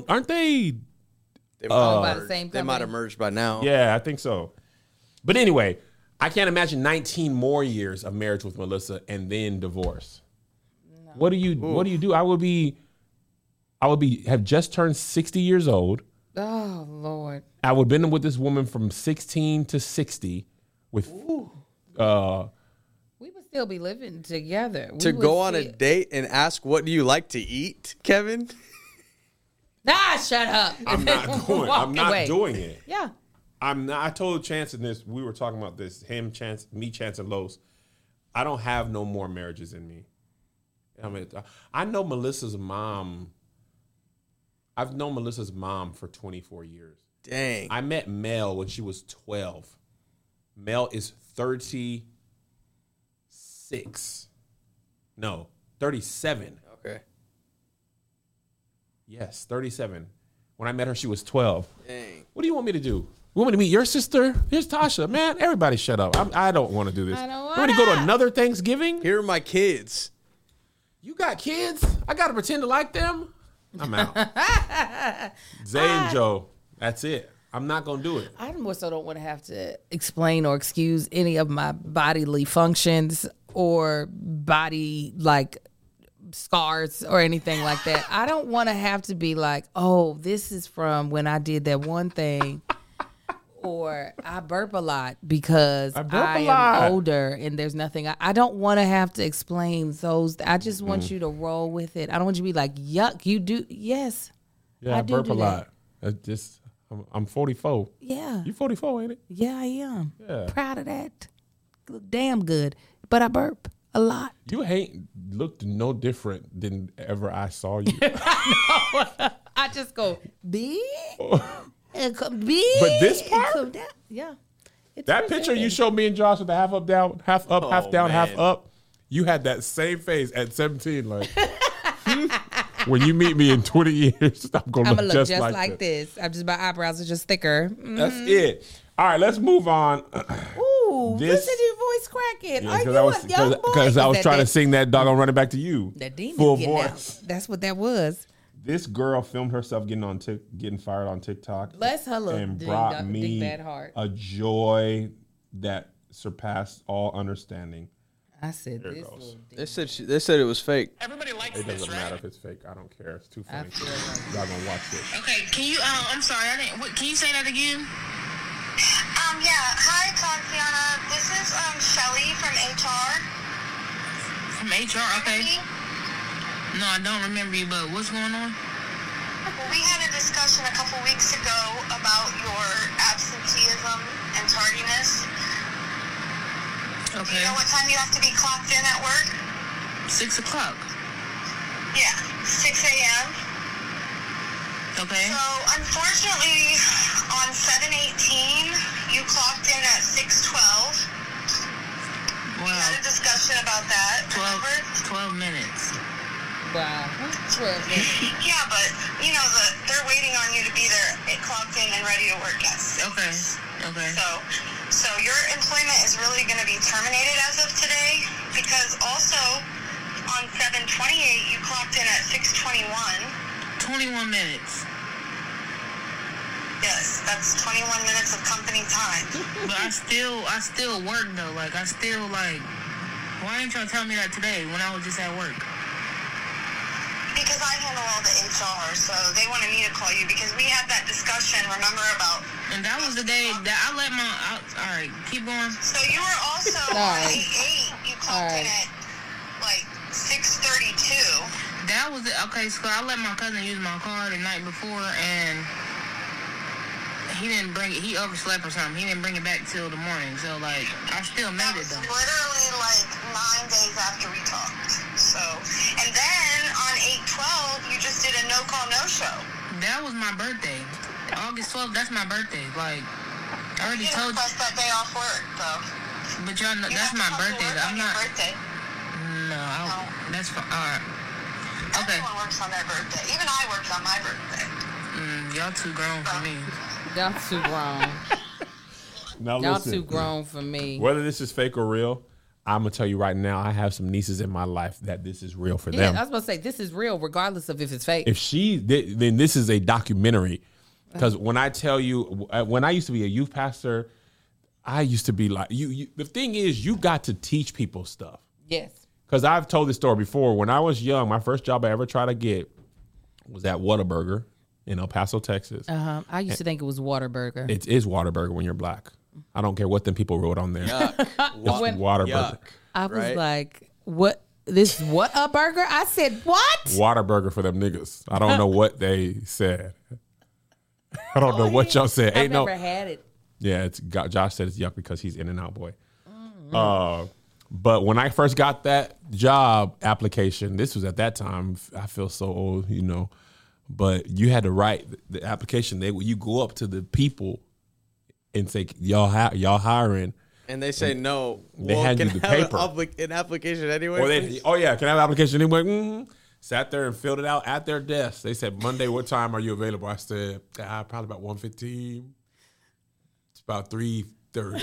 They by the same they might have merged by now. Yeah, I think so. But anyway, I can't imagine 19 more years of marriage with Melissa and then divorce. No. What do you do? I would have just turned 60 years old. Oh Lord. I would have been with this woman from 16 to 60 with we would still be living together. To go on a date and ask, what do you like to eat, Kevin? Shut up. I'm not going. I'm not doing it. Yeah. I'm not. I told Chance and this. We were talking about this. Him, Chance, me, Chance, and Los. I don't have no more marriages in me. I mean, I know Melissa's mom. I've known Melissa's mom for 24 years. Dang. I met Mel when she was 12. Mel is 36. No, 37. Okay. Yes, 37. When I met her, she was 12. Dang. What do you want me to do? You want me to meet your sister? Here's Tasha. Man, everybody shut up. I don't want to do this. I don't want to go to another Thanksgiving? Here are my kids. You got kids? I got to pretend to like them? I'm out. Zay and Joe. That's it. I'm not going to do it. I more so don't want to have to explain or excuse any of my bodily functions or body scars or anything like that. I don't want to have to be like, oh, this is from when I did that one thing. Or I burp a lot because I am older and there's nothing. I don't want to have to explain those. I just want you to roll with it. I don't want you to be like, yuck, you do. Yes. Yeah, I burp a lot. I'm 44. Yeah. You 44, ain't it? Yeah, I am. Yeah. Proud of that. Look damn good. But I burp a lot. You ain't looked no different than ever I saw you. I just go, big. And come big. But this part? Come down. Yeah. That picture you showed me and Josh with the half up, down, half up, half down, half up. You had that same face at 17. Like, when you meet me in 20 years, I'm going to look just like this. I'm just, my eyebrows are just thicker. Mm-hmm. That's it. All right, let's move on. Ooh, listen to your voice cracking. Yeah, because I was trying to sing that doggone Running Back to You. That demon full voice. Out. That's what that was. This girl filmed herself getting fired on TikTok. Bless her look. And brought me a joy that surpassed all understanding. I said there this. They said it was fake. Everybody likes it. It this, doesn't right? matter if it's fake. I don't care. It's too funny. Y'all gonna watch it. Okay, can you? I'm sorry. Can you say that again? Yeah. Hi, Tatiana. This is Shelly from HR. From HR, okay. No, I don't remember you, but what's going on? Well, we had a discussion a couple weeks ago about your absenteeism and tardiness. Okay. Do you know what time you have to be clocked in at work? 6 o'clock. Yeah, 6 a.m. Okay. So, unfortunately, on 7/18, you clocked in at 6:12. Wow. We had a discussion about that. 12 minutes. Wow. 12 minutes. Yeah, but, they're waiting on you to be there, clocked in and ready to work at 6. Okay. So your employment is really going to be terminated as of today, because also on 7/28, you clocked in at 6:21. 21 minutes. Yes, that's 21 minutes of company time. But I still work though. Like I still like. Why didn't y'all tell me that today when I was just at work? Because I handle all the HR, so they wanted me to call you because we had that discussion, remember, about... And that was the day that I let my... all right, keep going. So you were also on 8/8. You clocked in at, like, 6:32. That was it. Okay, so I let my cousin use my car the night before, and he didn't bring it. He overslept or something. He didn't bring it back till the morning. So, like, I still made it, though. Literally, like, 9 days after we talked. So, and then on 8/12, you just did a no-call, no-show. That was my birthday. August 12th, that's my birthday. Like, I already told you. You request that day off work, though. But y'all know, that's my birthday. I'm not. Birthday. No, that's fine. All right. Okay. Everyone works on their birthday. Even I worked on my birthday. Y'all too grown for me. Y'all too grown. Now Y'all listen, too grown for me. Whether this is fake or real, I'm gonna tell you right now, I have some nieces in my life that this is real for them. I was about to say this is real, regardless of if it's fake. If then this is a documentary. Because when I tell you, when I used to be a youth pastor, I used to be like, you. The thing is, you got to teach people stuff. Yes. Because I've told this story before. When I was young, my first job I ever tried to get was at Whataburger in El Paso, Texas. I used to think it was Whataburger. It is Whataburger when you're black. I don't care what them people wrote on there. Yuck. It's Whataburger. I was like, what? What a burger? I said, what? Whataburger for them niggas. I don't know what they said. I don't know what y'all said. I've never had it. Yeah, Josh said it's yuck because he's In-N-Out boy. But when I first got that job application, this was at that time. I feel so old, you know. But you had to write the application. You go up to the people and say, y'all hiring. And they say no. They hand you the paper. An application anyway. Or can I have an application anyway? Mm-hmm. Sat there and filled it out at their desk. They said, Monday, what time are you available? I said, probably about 1:15. It's about 3:30.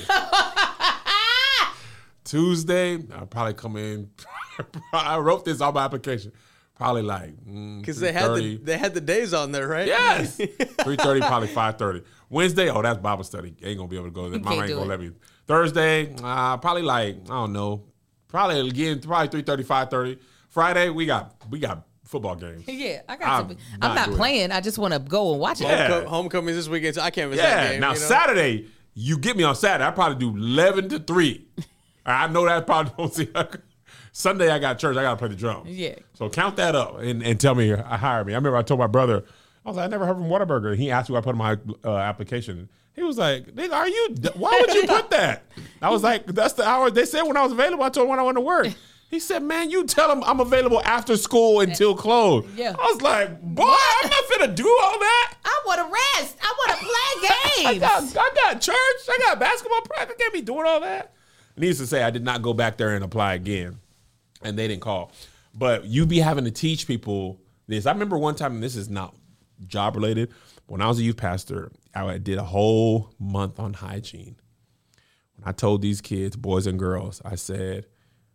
Tuesday, I'll probably come in. I wrote this on my application. Probably like because they had the days on there, right? Yes. 3:30, probably 5:30. Wednesday, that's Bible study. Ain't gonna be able to go there. Mama ain't gonna let me. Thursday, probably like I don't know. Probably 3:30, 5:30. Friday, we got football games. Yeah, I got to. I'm not playing. I just want to go and watch it. Yeah. Homecoming this weekend, so I can't miss that game. Now Saturday, you get me on Saturday. I probably do 11 to 3. I know that probably don't see. Sunday I got church. I got to play the drums. Yeah. So count that up and tell me, hire me. I remember I told my brother, I was like, I never heard from Whataburger. He asked me where I put my application. He was like, nigga, why would you put that? I was like, that's the hour. They said when I was available, I told them when I went to work. He said, man, you tell them I'm available after school until close. Yeah. I was like, boy, I'm not finna do all that. I want to rest. I want to play games. I got church. I got basketball practice. I can't be doing all that. Needless to say, I did not go back there and apply again. And they didn't call. But you be having to teach people this. I remember one time, and this is not job related, when I was a youth pastor, I did a whole month on hygiene. When I told these kids, boys and girls, I said,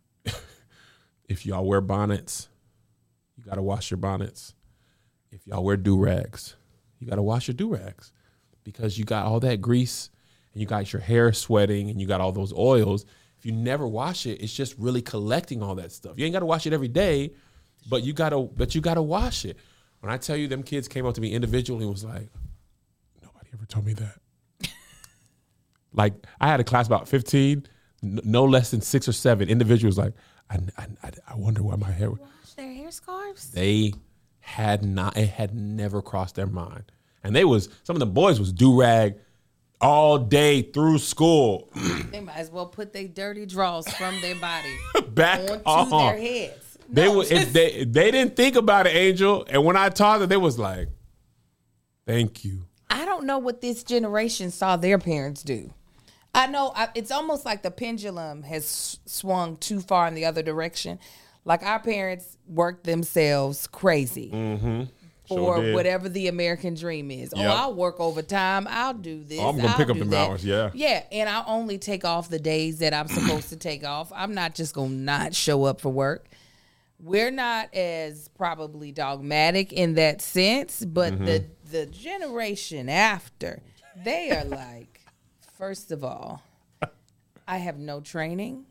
if y'all wear bonnets, you got to wash your bonnets. If y'all wear do-rags, you got to wash your do-rags because you got all that grease and you got your hair sweating and you got all those oils. If you never wash it, it's just really collecting all that stuff. You ain't got to wash it every day, but you got to wash it. When I tell you them kids came up to me individually and was like, nobody ever told me that. Like I had a class about 15, no less than 6 or 7 individuals like, I wonder why my hair. Wash their hair scarves? They had not. It had never crossed their mind, and some of the boys was do-rag all day through school. They might as well put their dirty drawers from their body back onto their heads. They didn't think about it, Angel, and when I taught them, they was like, "Thank you." I don't know what this generation saw their parents do. I know it's almost like the pendulum has swung too far in the other direction. Like our parents worked themselves crazy for whatever the American dream is. Yep. Oh, I'll work overtime. I'll do this. Oh, I'm going to pick up them hours, yeah. Yeah, and I'll only take off the days that I'm supposed to take off. I'm not just going to not show up for work. We're not as probably dogmatic in that sense, but the generation after, they are like, first of all, I have no training.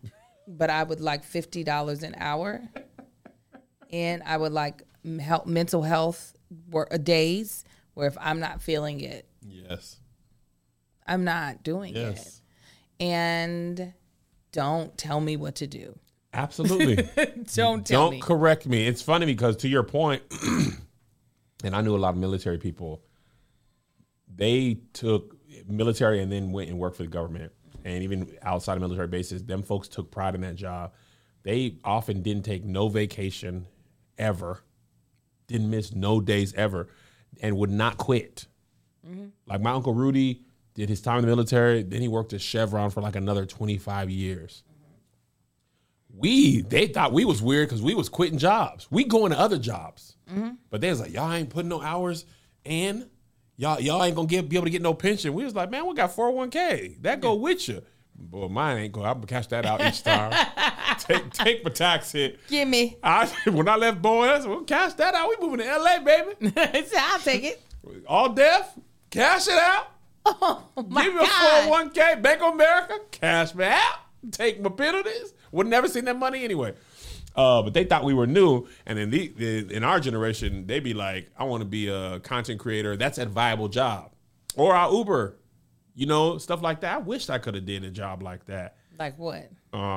but I would like $50 an hour. And I would like mental health days where if I'm not feeling it, yes, I'm not doing it. And don't tell me what to do. Absolutely. Don't correct me. It's funny because to your point, and I knew a lot of military people, they took military and then went and worked for the government. And even outside of military bases, them folks took pride in that job. They often didn't take no vacation ever, didn't miss no days ever, and would not quit. Mm-hmm. Like my Uncle Rudy did his time in the military, then he worked at Chevron for like another 25 years. They thought we was weird because we was quitting jobs. We going to other jobs. Mm-hmm. But they was like, y'all ain't putting no hours in. Y'all ain't gonna be able to get no pension. We was like, man, we got 401k. That go with you. Boy, mine ain't going. I'm gonna cash that out each time. take my tax hit. Give me. When I left Boeing, I said, we'll cash that out. We moving to LA, baby. I'll take it. All deaf, cash it out. Oh, my Give me a 401k, Bank of America, cash me out. Take my penalties. Would never seen that money anyway. But they thought we were new. And then in our generation, they be like, I want to be a content creator. That's a viable job. Or I'll Uber. You know, stuff like that. I wish I could have did a job like that. Like what?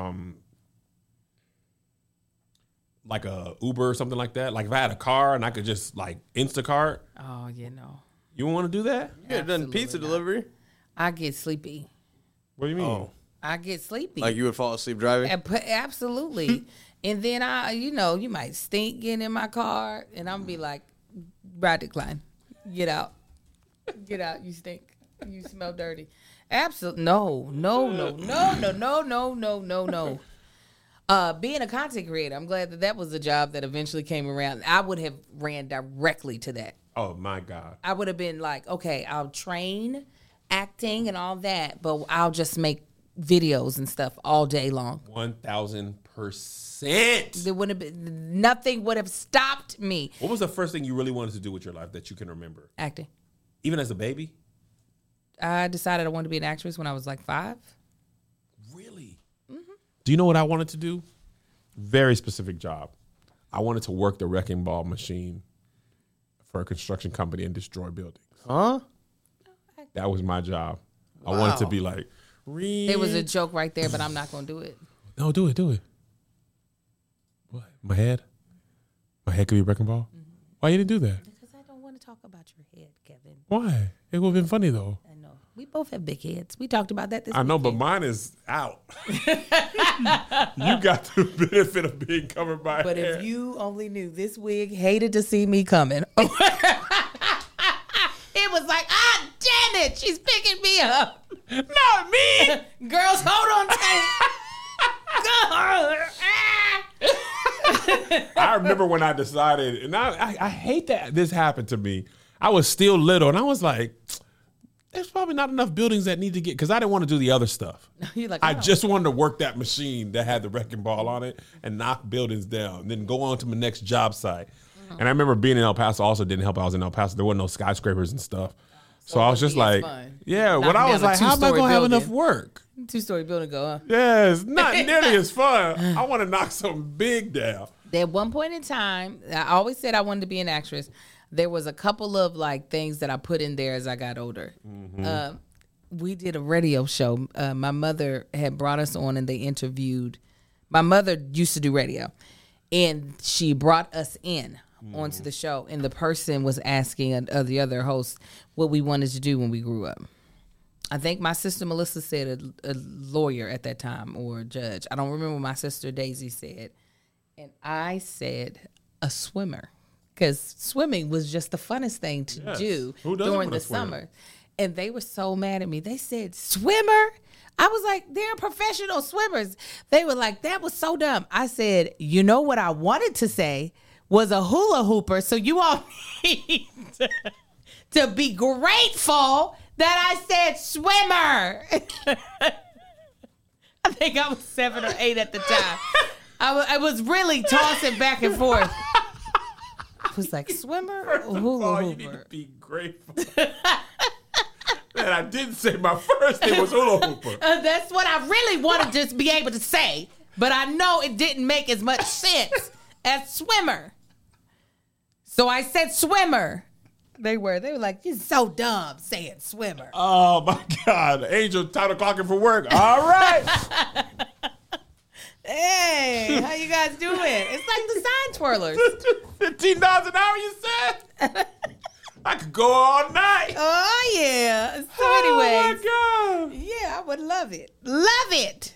Like a Uber or something like that. Like if I had a car and I could just like Instacart. Oh, no. You want to do that? You have done pizza delivery. I get sleepy. What do you mean? Oh. I get sleepy. Like you would fall asleep driving? Absolutely. And then you might stink getting in my car and I'm be like, ride decline. Get out. Get out. You stink. You smell dirty. Absolutely. No. Being a content creator, I'm glad that was a job that eventually came around. I would have ran directly to that. Oh, my God. I would have been like, okay, I'll train acting and all that, but I'll just make videos and stuff all day long. 1,000%. There wouldn't have been, nothing would have stopped me. What was the first thing you really wanted to do with your life that you can remember? Acting. Even as a baby? I decided I wanted to be an actress when I was like 5. Really? Mm-hmm. Do you know what I wanted to do? Very specific job. I wanted to work the wrecking ball machine for a construction company and destroy buildings. Huh? That was my job. Wow. I wanted to be like, there was a joke right there, but I'm not going to do it. No, do it. What? My head? My head could be a wrecking ball? Mm-hmm. Why you didn't do that? Because I don't want to talk about your head, Kevin. Why? It would have been funny, though. I know. We both have big heads. We talked about that this I know, weekend. but mine is out. You got the benefit of being covered by But hair. if you only knew, this wig hated to see me coming. It was like, damn it, she's picking me up. Not me. Girls, hold on tight. I remember when I decided, and I hate that this happened to me. I was still little, and I was like, there's probably not enough buildings that need to get, because I didn't want to do the other stuff. You're like, I just wanted to work that machine that had the wrecking ball on it and knock buildings down, and then go on to my next job site. Mm-hmm. And I remember being in El Paso also didn't help. I was in El Paso. There weren't no skyscrapers and stuff. So I was just like, yeah, when I was like, how am I going to have enough work? 2-story building go up. Yeah, it's not nearly as fun. I want to knock something big down. At one point in time, I always said I wanted to be an actress. There was a couple of like things that I put in there as I got older. Mm-hmm. We did a radio show. My mother had brought us on and they interviewed. My mother used to do radio and she brought us in onto the show. And the person was asking the other host what we wanted to do when we grew up. I think my sister Melissa said a lawyer at that time or a judge. I don't remember what my sister Daisy said. And I said a swimmer. Because swimming was just the funnest thing to do during the summer. And they were so mad at me. They said, swimmer? I was like, they're professional swimmers. They were like, that was so dumb. I said, you know what I wanted to say was a hula hooper. So you all need to be grateful that I said swimmer. I think I was 7 or 8 at the time. I was really tossing back and forth. I was like, swimmer or hula hooper? You need to be grateful that I didn't say my first name was hula hooper. That's what I really wanted to be able to say. but I know it didn't make as much sense as swimmer. So I said swimmer. They were like, you're so dumb saying swimmer. Oh my God. Angel, time to clock in for work. All right. Hey, how you guys doing? It's like the sign twirlers. $15 an hour, you said? I could go all night. Oh, yeah. So anyways. Oh, my God. Yeah, I would love it. Love it.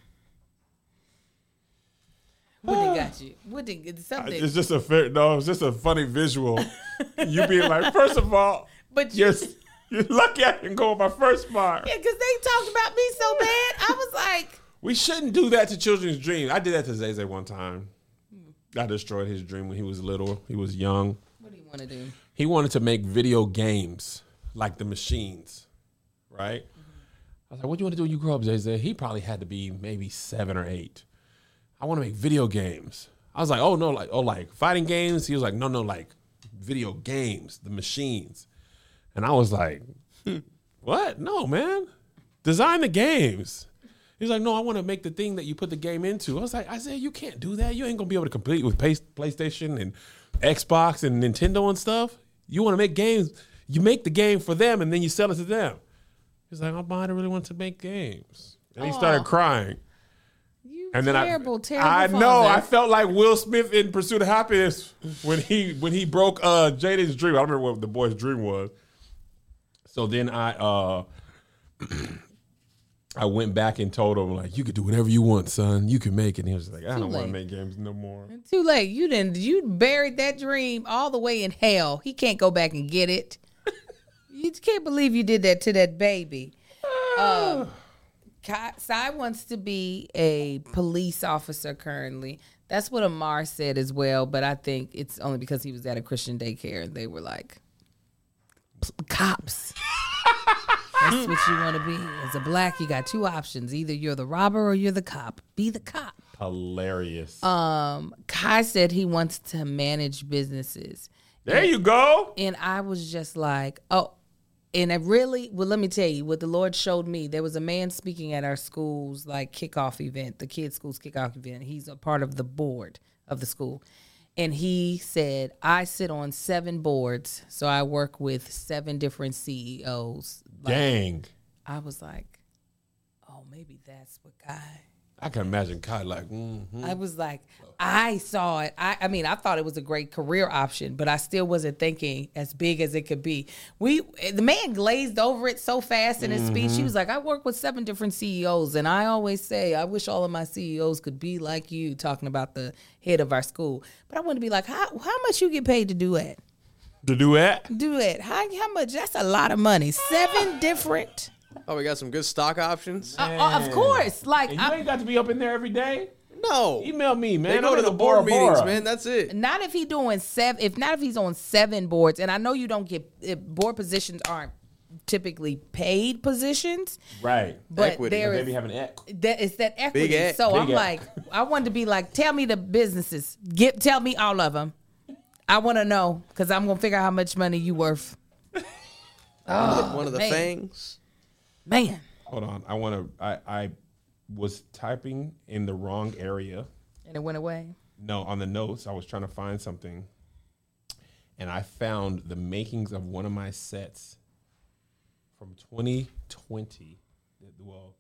What they got you? What they get something? It's just it's just a funny visual. You being like, first of all, but you're lucky I can go on my first part. Yeah, because they talked about me so bad. I was like, we shouldn't do that to children's dreams. I did that to Zay one time. I destroyed his dream when he was little. He was young. What do you want to do? He wanted to make video games like the machines, right? I was like, what do you want to do when you grow up, Zay? He probably had to be maybe 7 or 8. I want to make video games. I was like, oh, no, like fighting games? He was like, no, like video games, the machines. And I was like, what? No, man. Design the games. He's like, no, I want to make the thing that you put the game into. I was like, Isaiah, you can't do that. You ain't going to be able to compete with PlayStation and Xbox and Nintendo and stuff. You want to make games. You make the game for them, and then you sell it to them. He's like, oh, I really want to make games. And he started crying. And then terrible I know. father. I felt like Will Smith in Pursuit of Happiness when he broke Jaden's dream. I don't remember what the boy's dream was. So then I went back and told him, like, you could do whatever you want, son. You can make it. And he was like, I don't want to make games no more. Too late. You buried that dream all the way in hell. He can't go back and get it. You can't believe you did that to that baby. Sai wants to be a police officer currently. That's what Amar said as well, but I think it's only because he was at a Christian daycare and they were like, cops. That's what you want to be. As a black, you got 2 options. Either you're the robber or you're the cop. Be the cop. Hilarious. Kai said he wants to manage businesses. There you go. And I was just like, oh. And let me tell you, what the Lord showed me, there was a man speaking at our school's like kickoff event, the kids' school's kickoff event. He's a part of the board of the school. And he said, I sit on 7 boards, so I work with 7 different CEOs. Dang. I was like, oh, maybe that's what Kai. I can imagine Kai like, I was like, I saw it. I mean, I thought it was a great career option, but I still wasn't thinking as big as it could be. The man glazed over it so fast in his speech. He was like, I work with 7 different CEOs, and I always say, I wish all of my CEOs could be like you, talking about the head of our school. But I want to be like, how much you get paid to do it? To do it? Do it. How much? That's a lot of money. 7 different. Oh, we got some good stock options. Of course. Like, and you ain't got to be up in there every day. No. Email me, man. They go I'm to in the Bora board meetings, Bora. man. That's it. Not if he's doing 7. If he's on 7 boards, and I know you don't get board positions aren't typically paid positions, right? But equity. there Maybe is have an it's that equity. Big so big I'm like, I wanted to be like, tell me the businesses. Tell me all of them. I want to know because I'm gonna figure out how much money you worth. One of the man. things. Man. Hold on. I was typing in the wrong area. And it went away? No, on the notes, I was trying to find something. And I found the makings of one of my sets from 2020. Well,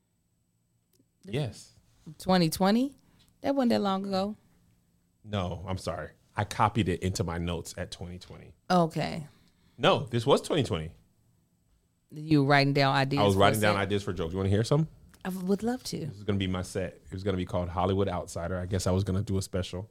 yes. 2020? That wasn't that long ago. No, I'm sorry. I copied it into my notes at 2020. Okay. No, this was 2020. You were writing down ideas? I was for writing a down set? ideas for jokes. You want to hear some? I would love to. This is going to be my set. It was going to be called Hollywood Outsider. I guess I was going to do a special.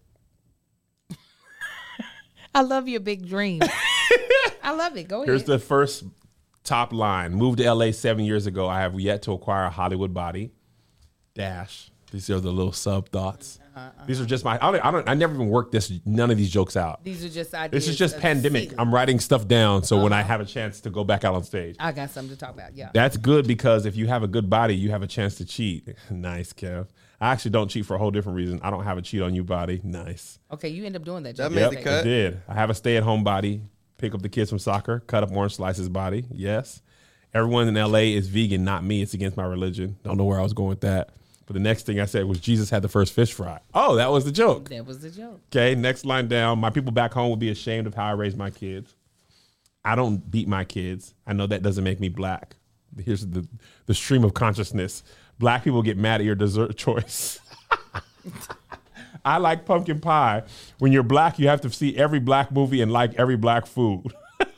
I love your big dream. I love it. Go ahead. Here's the first top line. Moved to LA 7 years ago. I have yet to acquire a Hollywood body. Dash. These are the little sub thoughts. These are just my. I never even worked none of these jokes out. These are just ideas. This is just of pandemic. season. I'm writing stuff down so when I have a chance to go back out on stage. I got something to talk about. Yeah. That's good because if you have a good body, you have a chance to cheat. Nice, Kev. I actually don't cheat for a whole different reason. I don't have a cheat on you body. Nice. Okay, you end up doing that. That Jay. made the I cut. did. I have a stay-at-home body. Pick up the kids from soccer. Cut up Orange Slice's body. Yes. Everyone in LA is vegan, not me. It's against my religion. Don't know where I was going with that. But the next thing I said was Jesus had the first fish fry. Oh, that was the joke. That was the joke. Okay, next line down. My people back home would be ashamed of how I raise my kids. I don't beat my kids. I know that doesn't make me black. Here's the stream of consciousness. Black people get mad at your dessert choice. I like pumpkin pie. When you're black, you have to see every black movie and like every black food.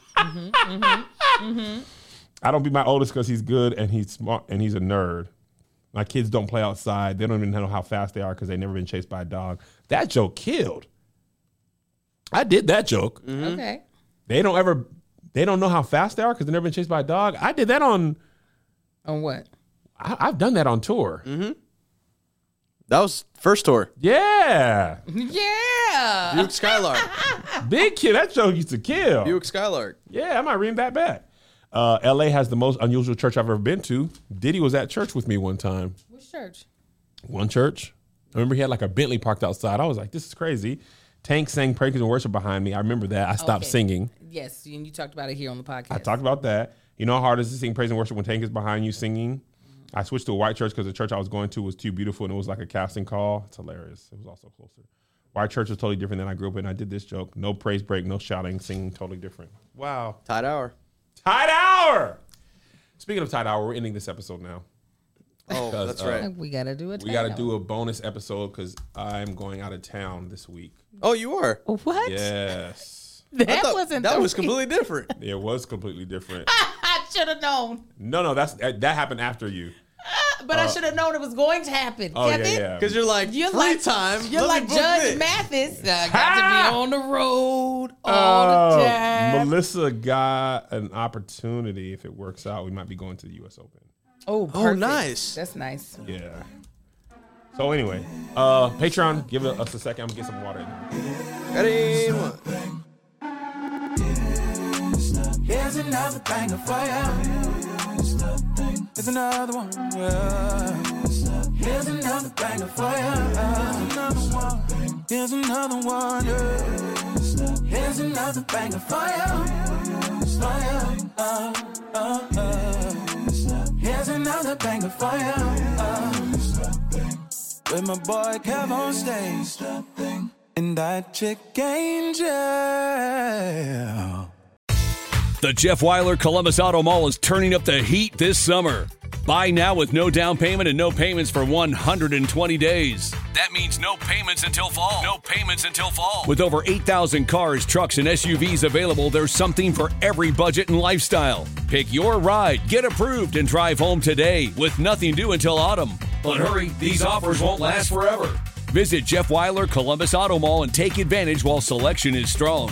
I don't beat my oldest because he's good and he's smart and he's a nerd. My kids don't play outside. They don't even know how fast they are because they've never been chased by a dog. That joke killed. I did that joke. Okay. They don't know how fast they are because they've never been chased by a dog. I did that on what? I've done that on tour. That was first tour. Yeah. Yeah. Buick Skylark. Big kid. That joke used to kill. Buick Skylark. Yeah, I might read that back. LA has the most unusual church I've ever been to. Diddy was at church with me one time. Which church? One church. I remember he had like a Bentley parked outside. I was like, this is crazy. Tank sang praise and worship behind me. I remember that. I stopped singing. Yes, and you talked about it here on the podcast. I talked about that. You know how hard it is to sing praise and worship when Tank is behind you singing? I switched to a white church because the church I was going to was too beautiful and it was like a casting call. It's hilarious. It was also closer. White church is totally different than I grew up in. I did this joke. No praise break, no shouting, singing, totally different. Wow. Tied hour. Tied hour. Speaking of tied hour, we're ending this episode now. Oh, that's right. We got to do it. We got to do a bonus episode because I'm going out of town this week. Oh, you are? What? Yes. That was completely different. It was completely different. I should have known. No, that happened after you. But I should have known it was going to happen. Oh, Kevin? yeah. Because you're like, free time. You're like Judge Mathis. I got to be on the road all the time. Melissa got an opportunity. If it works out, we might be going to the U.S. Open. Oh, perfect. Nice. That's nice. Yeah. So anyway, Patreon, give us a second. I'm going to get some water in. Ready? One. Here's another banger for you. Here's another one. Yeah. Here's another banger for you. Here's another one. Yeah. Here's another banger for you. Here's another banger for you. With my boy Kev on stage. And that chick Angel. The Jeff Weiler Columbus Auto Mall is turning up the heat this summer. Buy now with no down payment and no payments for 120 days. That means no payments until fall. No payments until fall. With over 8,000 cars, trucks, and SUVs available, there's something for every budget and lifestyle. Pick your ride, get approved, and drive home today with nothing due until autumn. But hurry, these offers won't last forever. Visit Jeff Weiler Columbus Auto Mall and take advantage while selection is strong.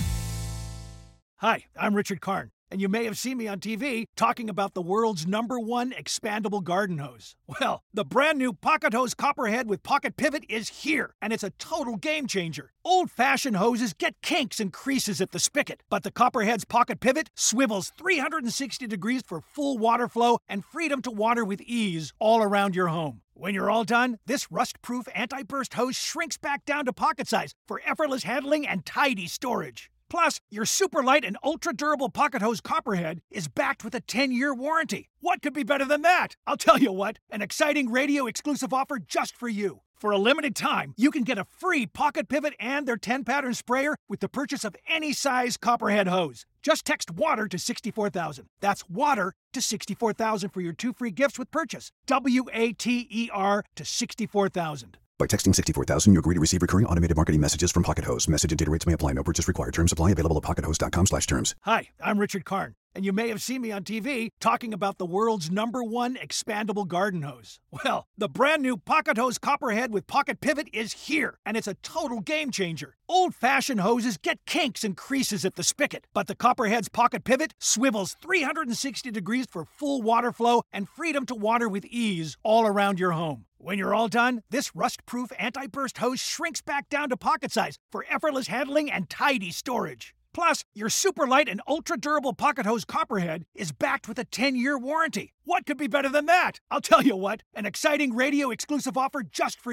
Hi, I'm Richard Karn, and you may have seen me on TV talking about the world's #1 expandable garden hose. Well, the brand new Pocket Hose Copperhead with Pocket Pivot is here, and it's a total game changer. Old-fashioned hoses get kinks and creases at the spigot, but the Copperhead's Pocket Pivot swivels 360 degrees for full water flow and freedom to water with ease all around your home. When you're all done, this rust-proof anti-burst hose shrinks back down to pocket size for effortless handling and tidy storage. Plus, your super light and ultra-durable Pocket Hose Copperhead is backed with a 10-year warranty. What could be better than that? I'll tell you what, an exciting radio-exclusive offer just for you. For a limited time, you can get a free Pocket Pivot and their 10-pattern sprayer with the purchase of any size Copperhead hose. Just text WATER to 64,000. That's WATER to 64,000 for your 2 free gifts with purchase. WATER to 64,000. By texting 64,000, you agree to receive recurring automated marketing messages from Pocket Hose. Message and data rates may apply. No purchase required. Terms apply. Available at pockethose.com/terms. Hi, I'm Richard Karn, and you may have seen me on TV talking about the world's #1 expandable garden hose. Well, the brand new Pocket Hose Copperhead with Pocket Pivot is here, and it's a total game changer. Old-fashioned hoses get kinks and creases at the spigot, but the Copperhead's Pocket Pivot swivels 360 degrees for full water flow and freedom to water with ease all around your home. When you're all done, this rust-proof anti-burst hose shrinks back down to pocket size for effortless handling and tidy storage. Plus, your super light and ultra-durable Pocket Hose Copperhead is backed with a 10-year warranty. What could be better than that? I'll tell you what, an exciting radio-exclusive offer just for you.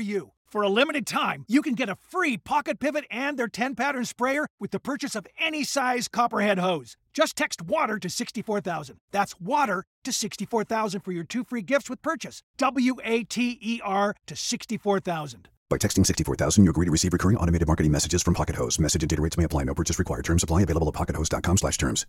For a limited time, you can get a free Pocket Pivot and their 10-pattern sprayer with the purchase of any size Copperhead hose. Just text WATER to 64,000. That's WATER to 64,000 for your 2 free gifts with purchase. WATER to 64,000. By texting 64,000, you agree to receive recurring automated marketing messages from Pocket Hose. Message and data rates may apply. No purchase required. Terms apply. Available at pockethose.com/terms.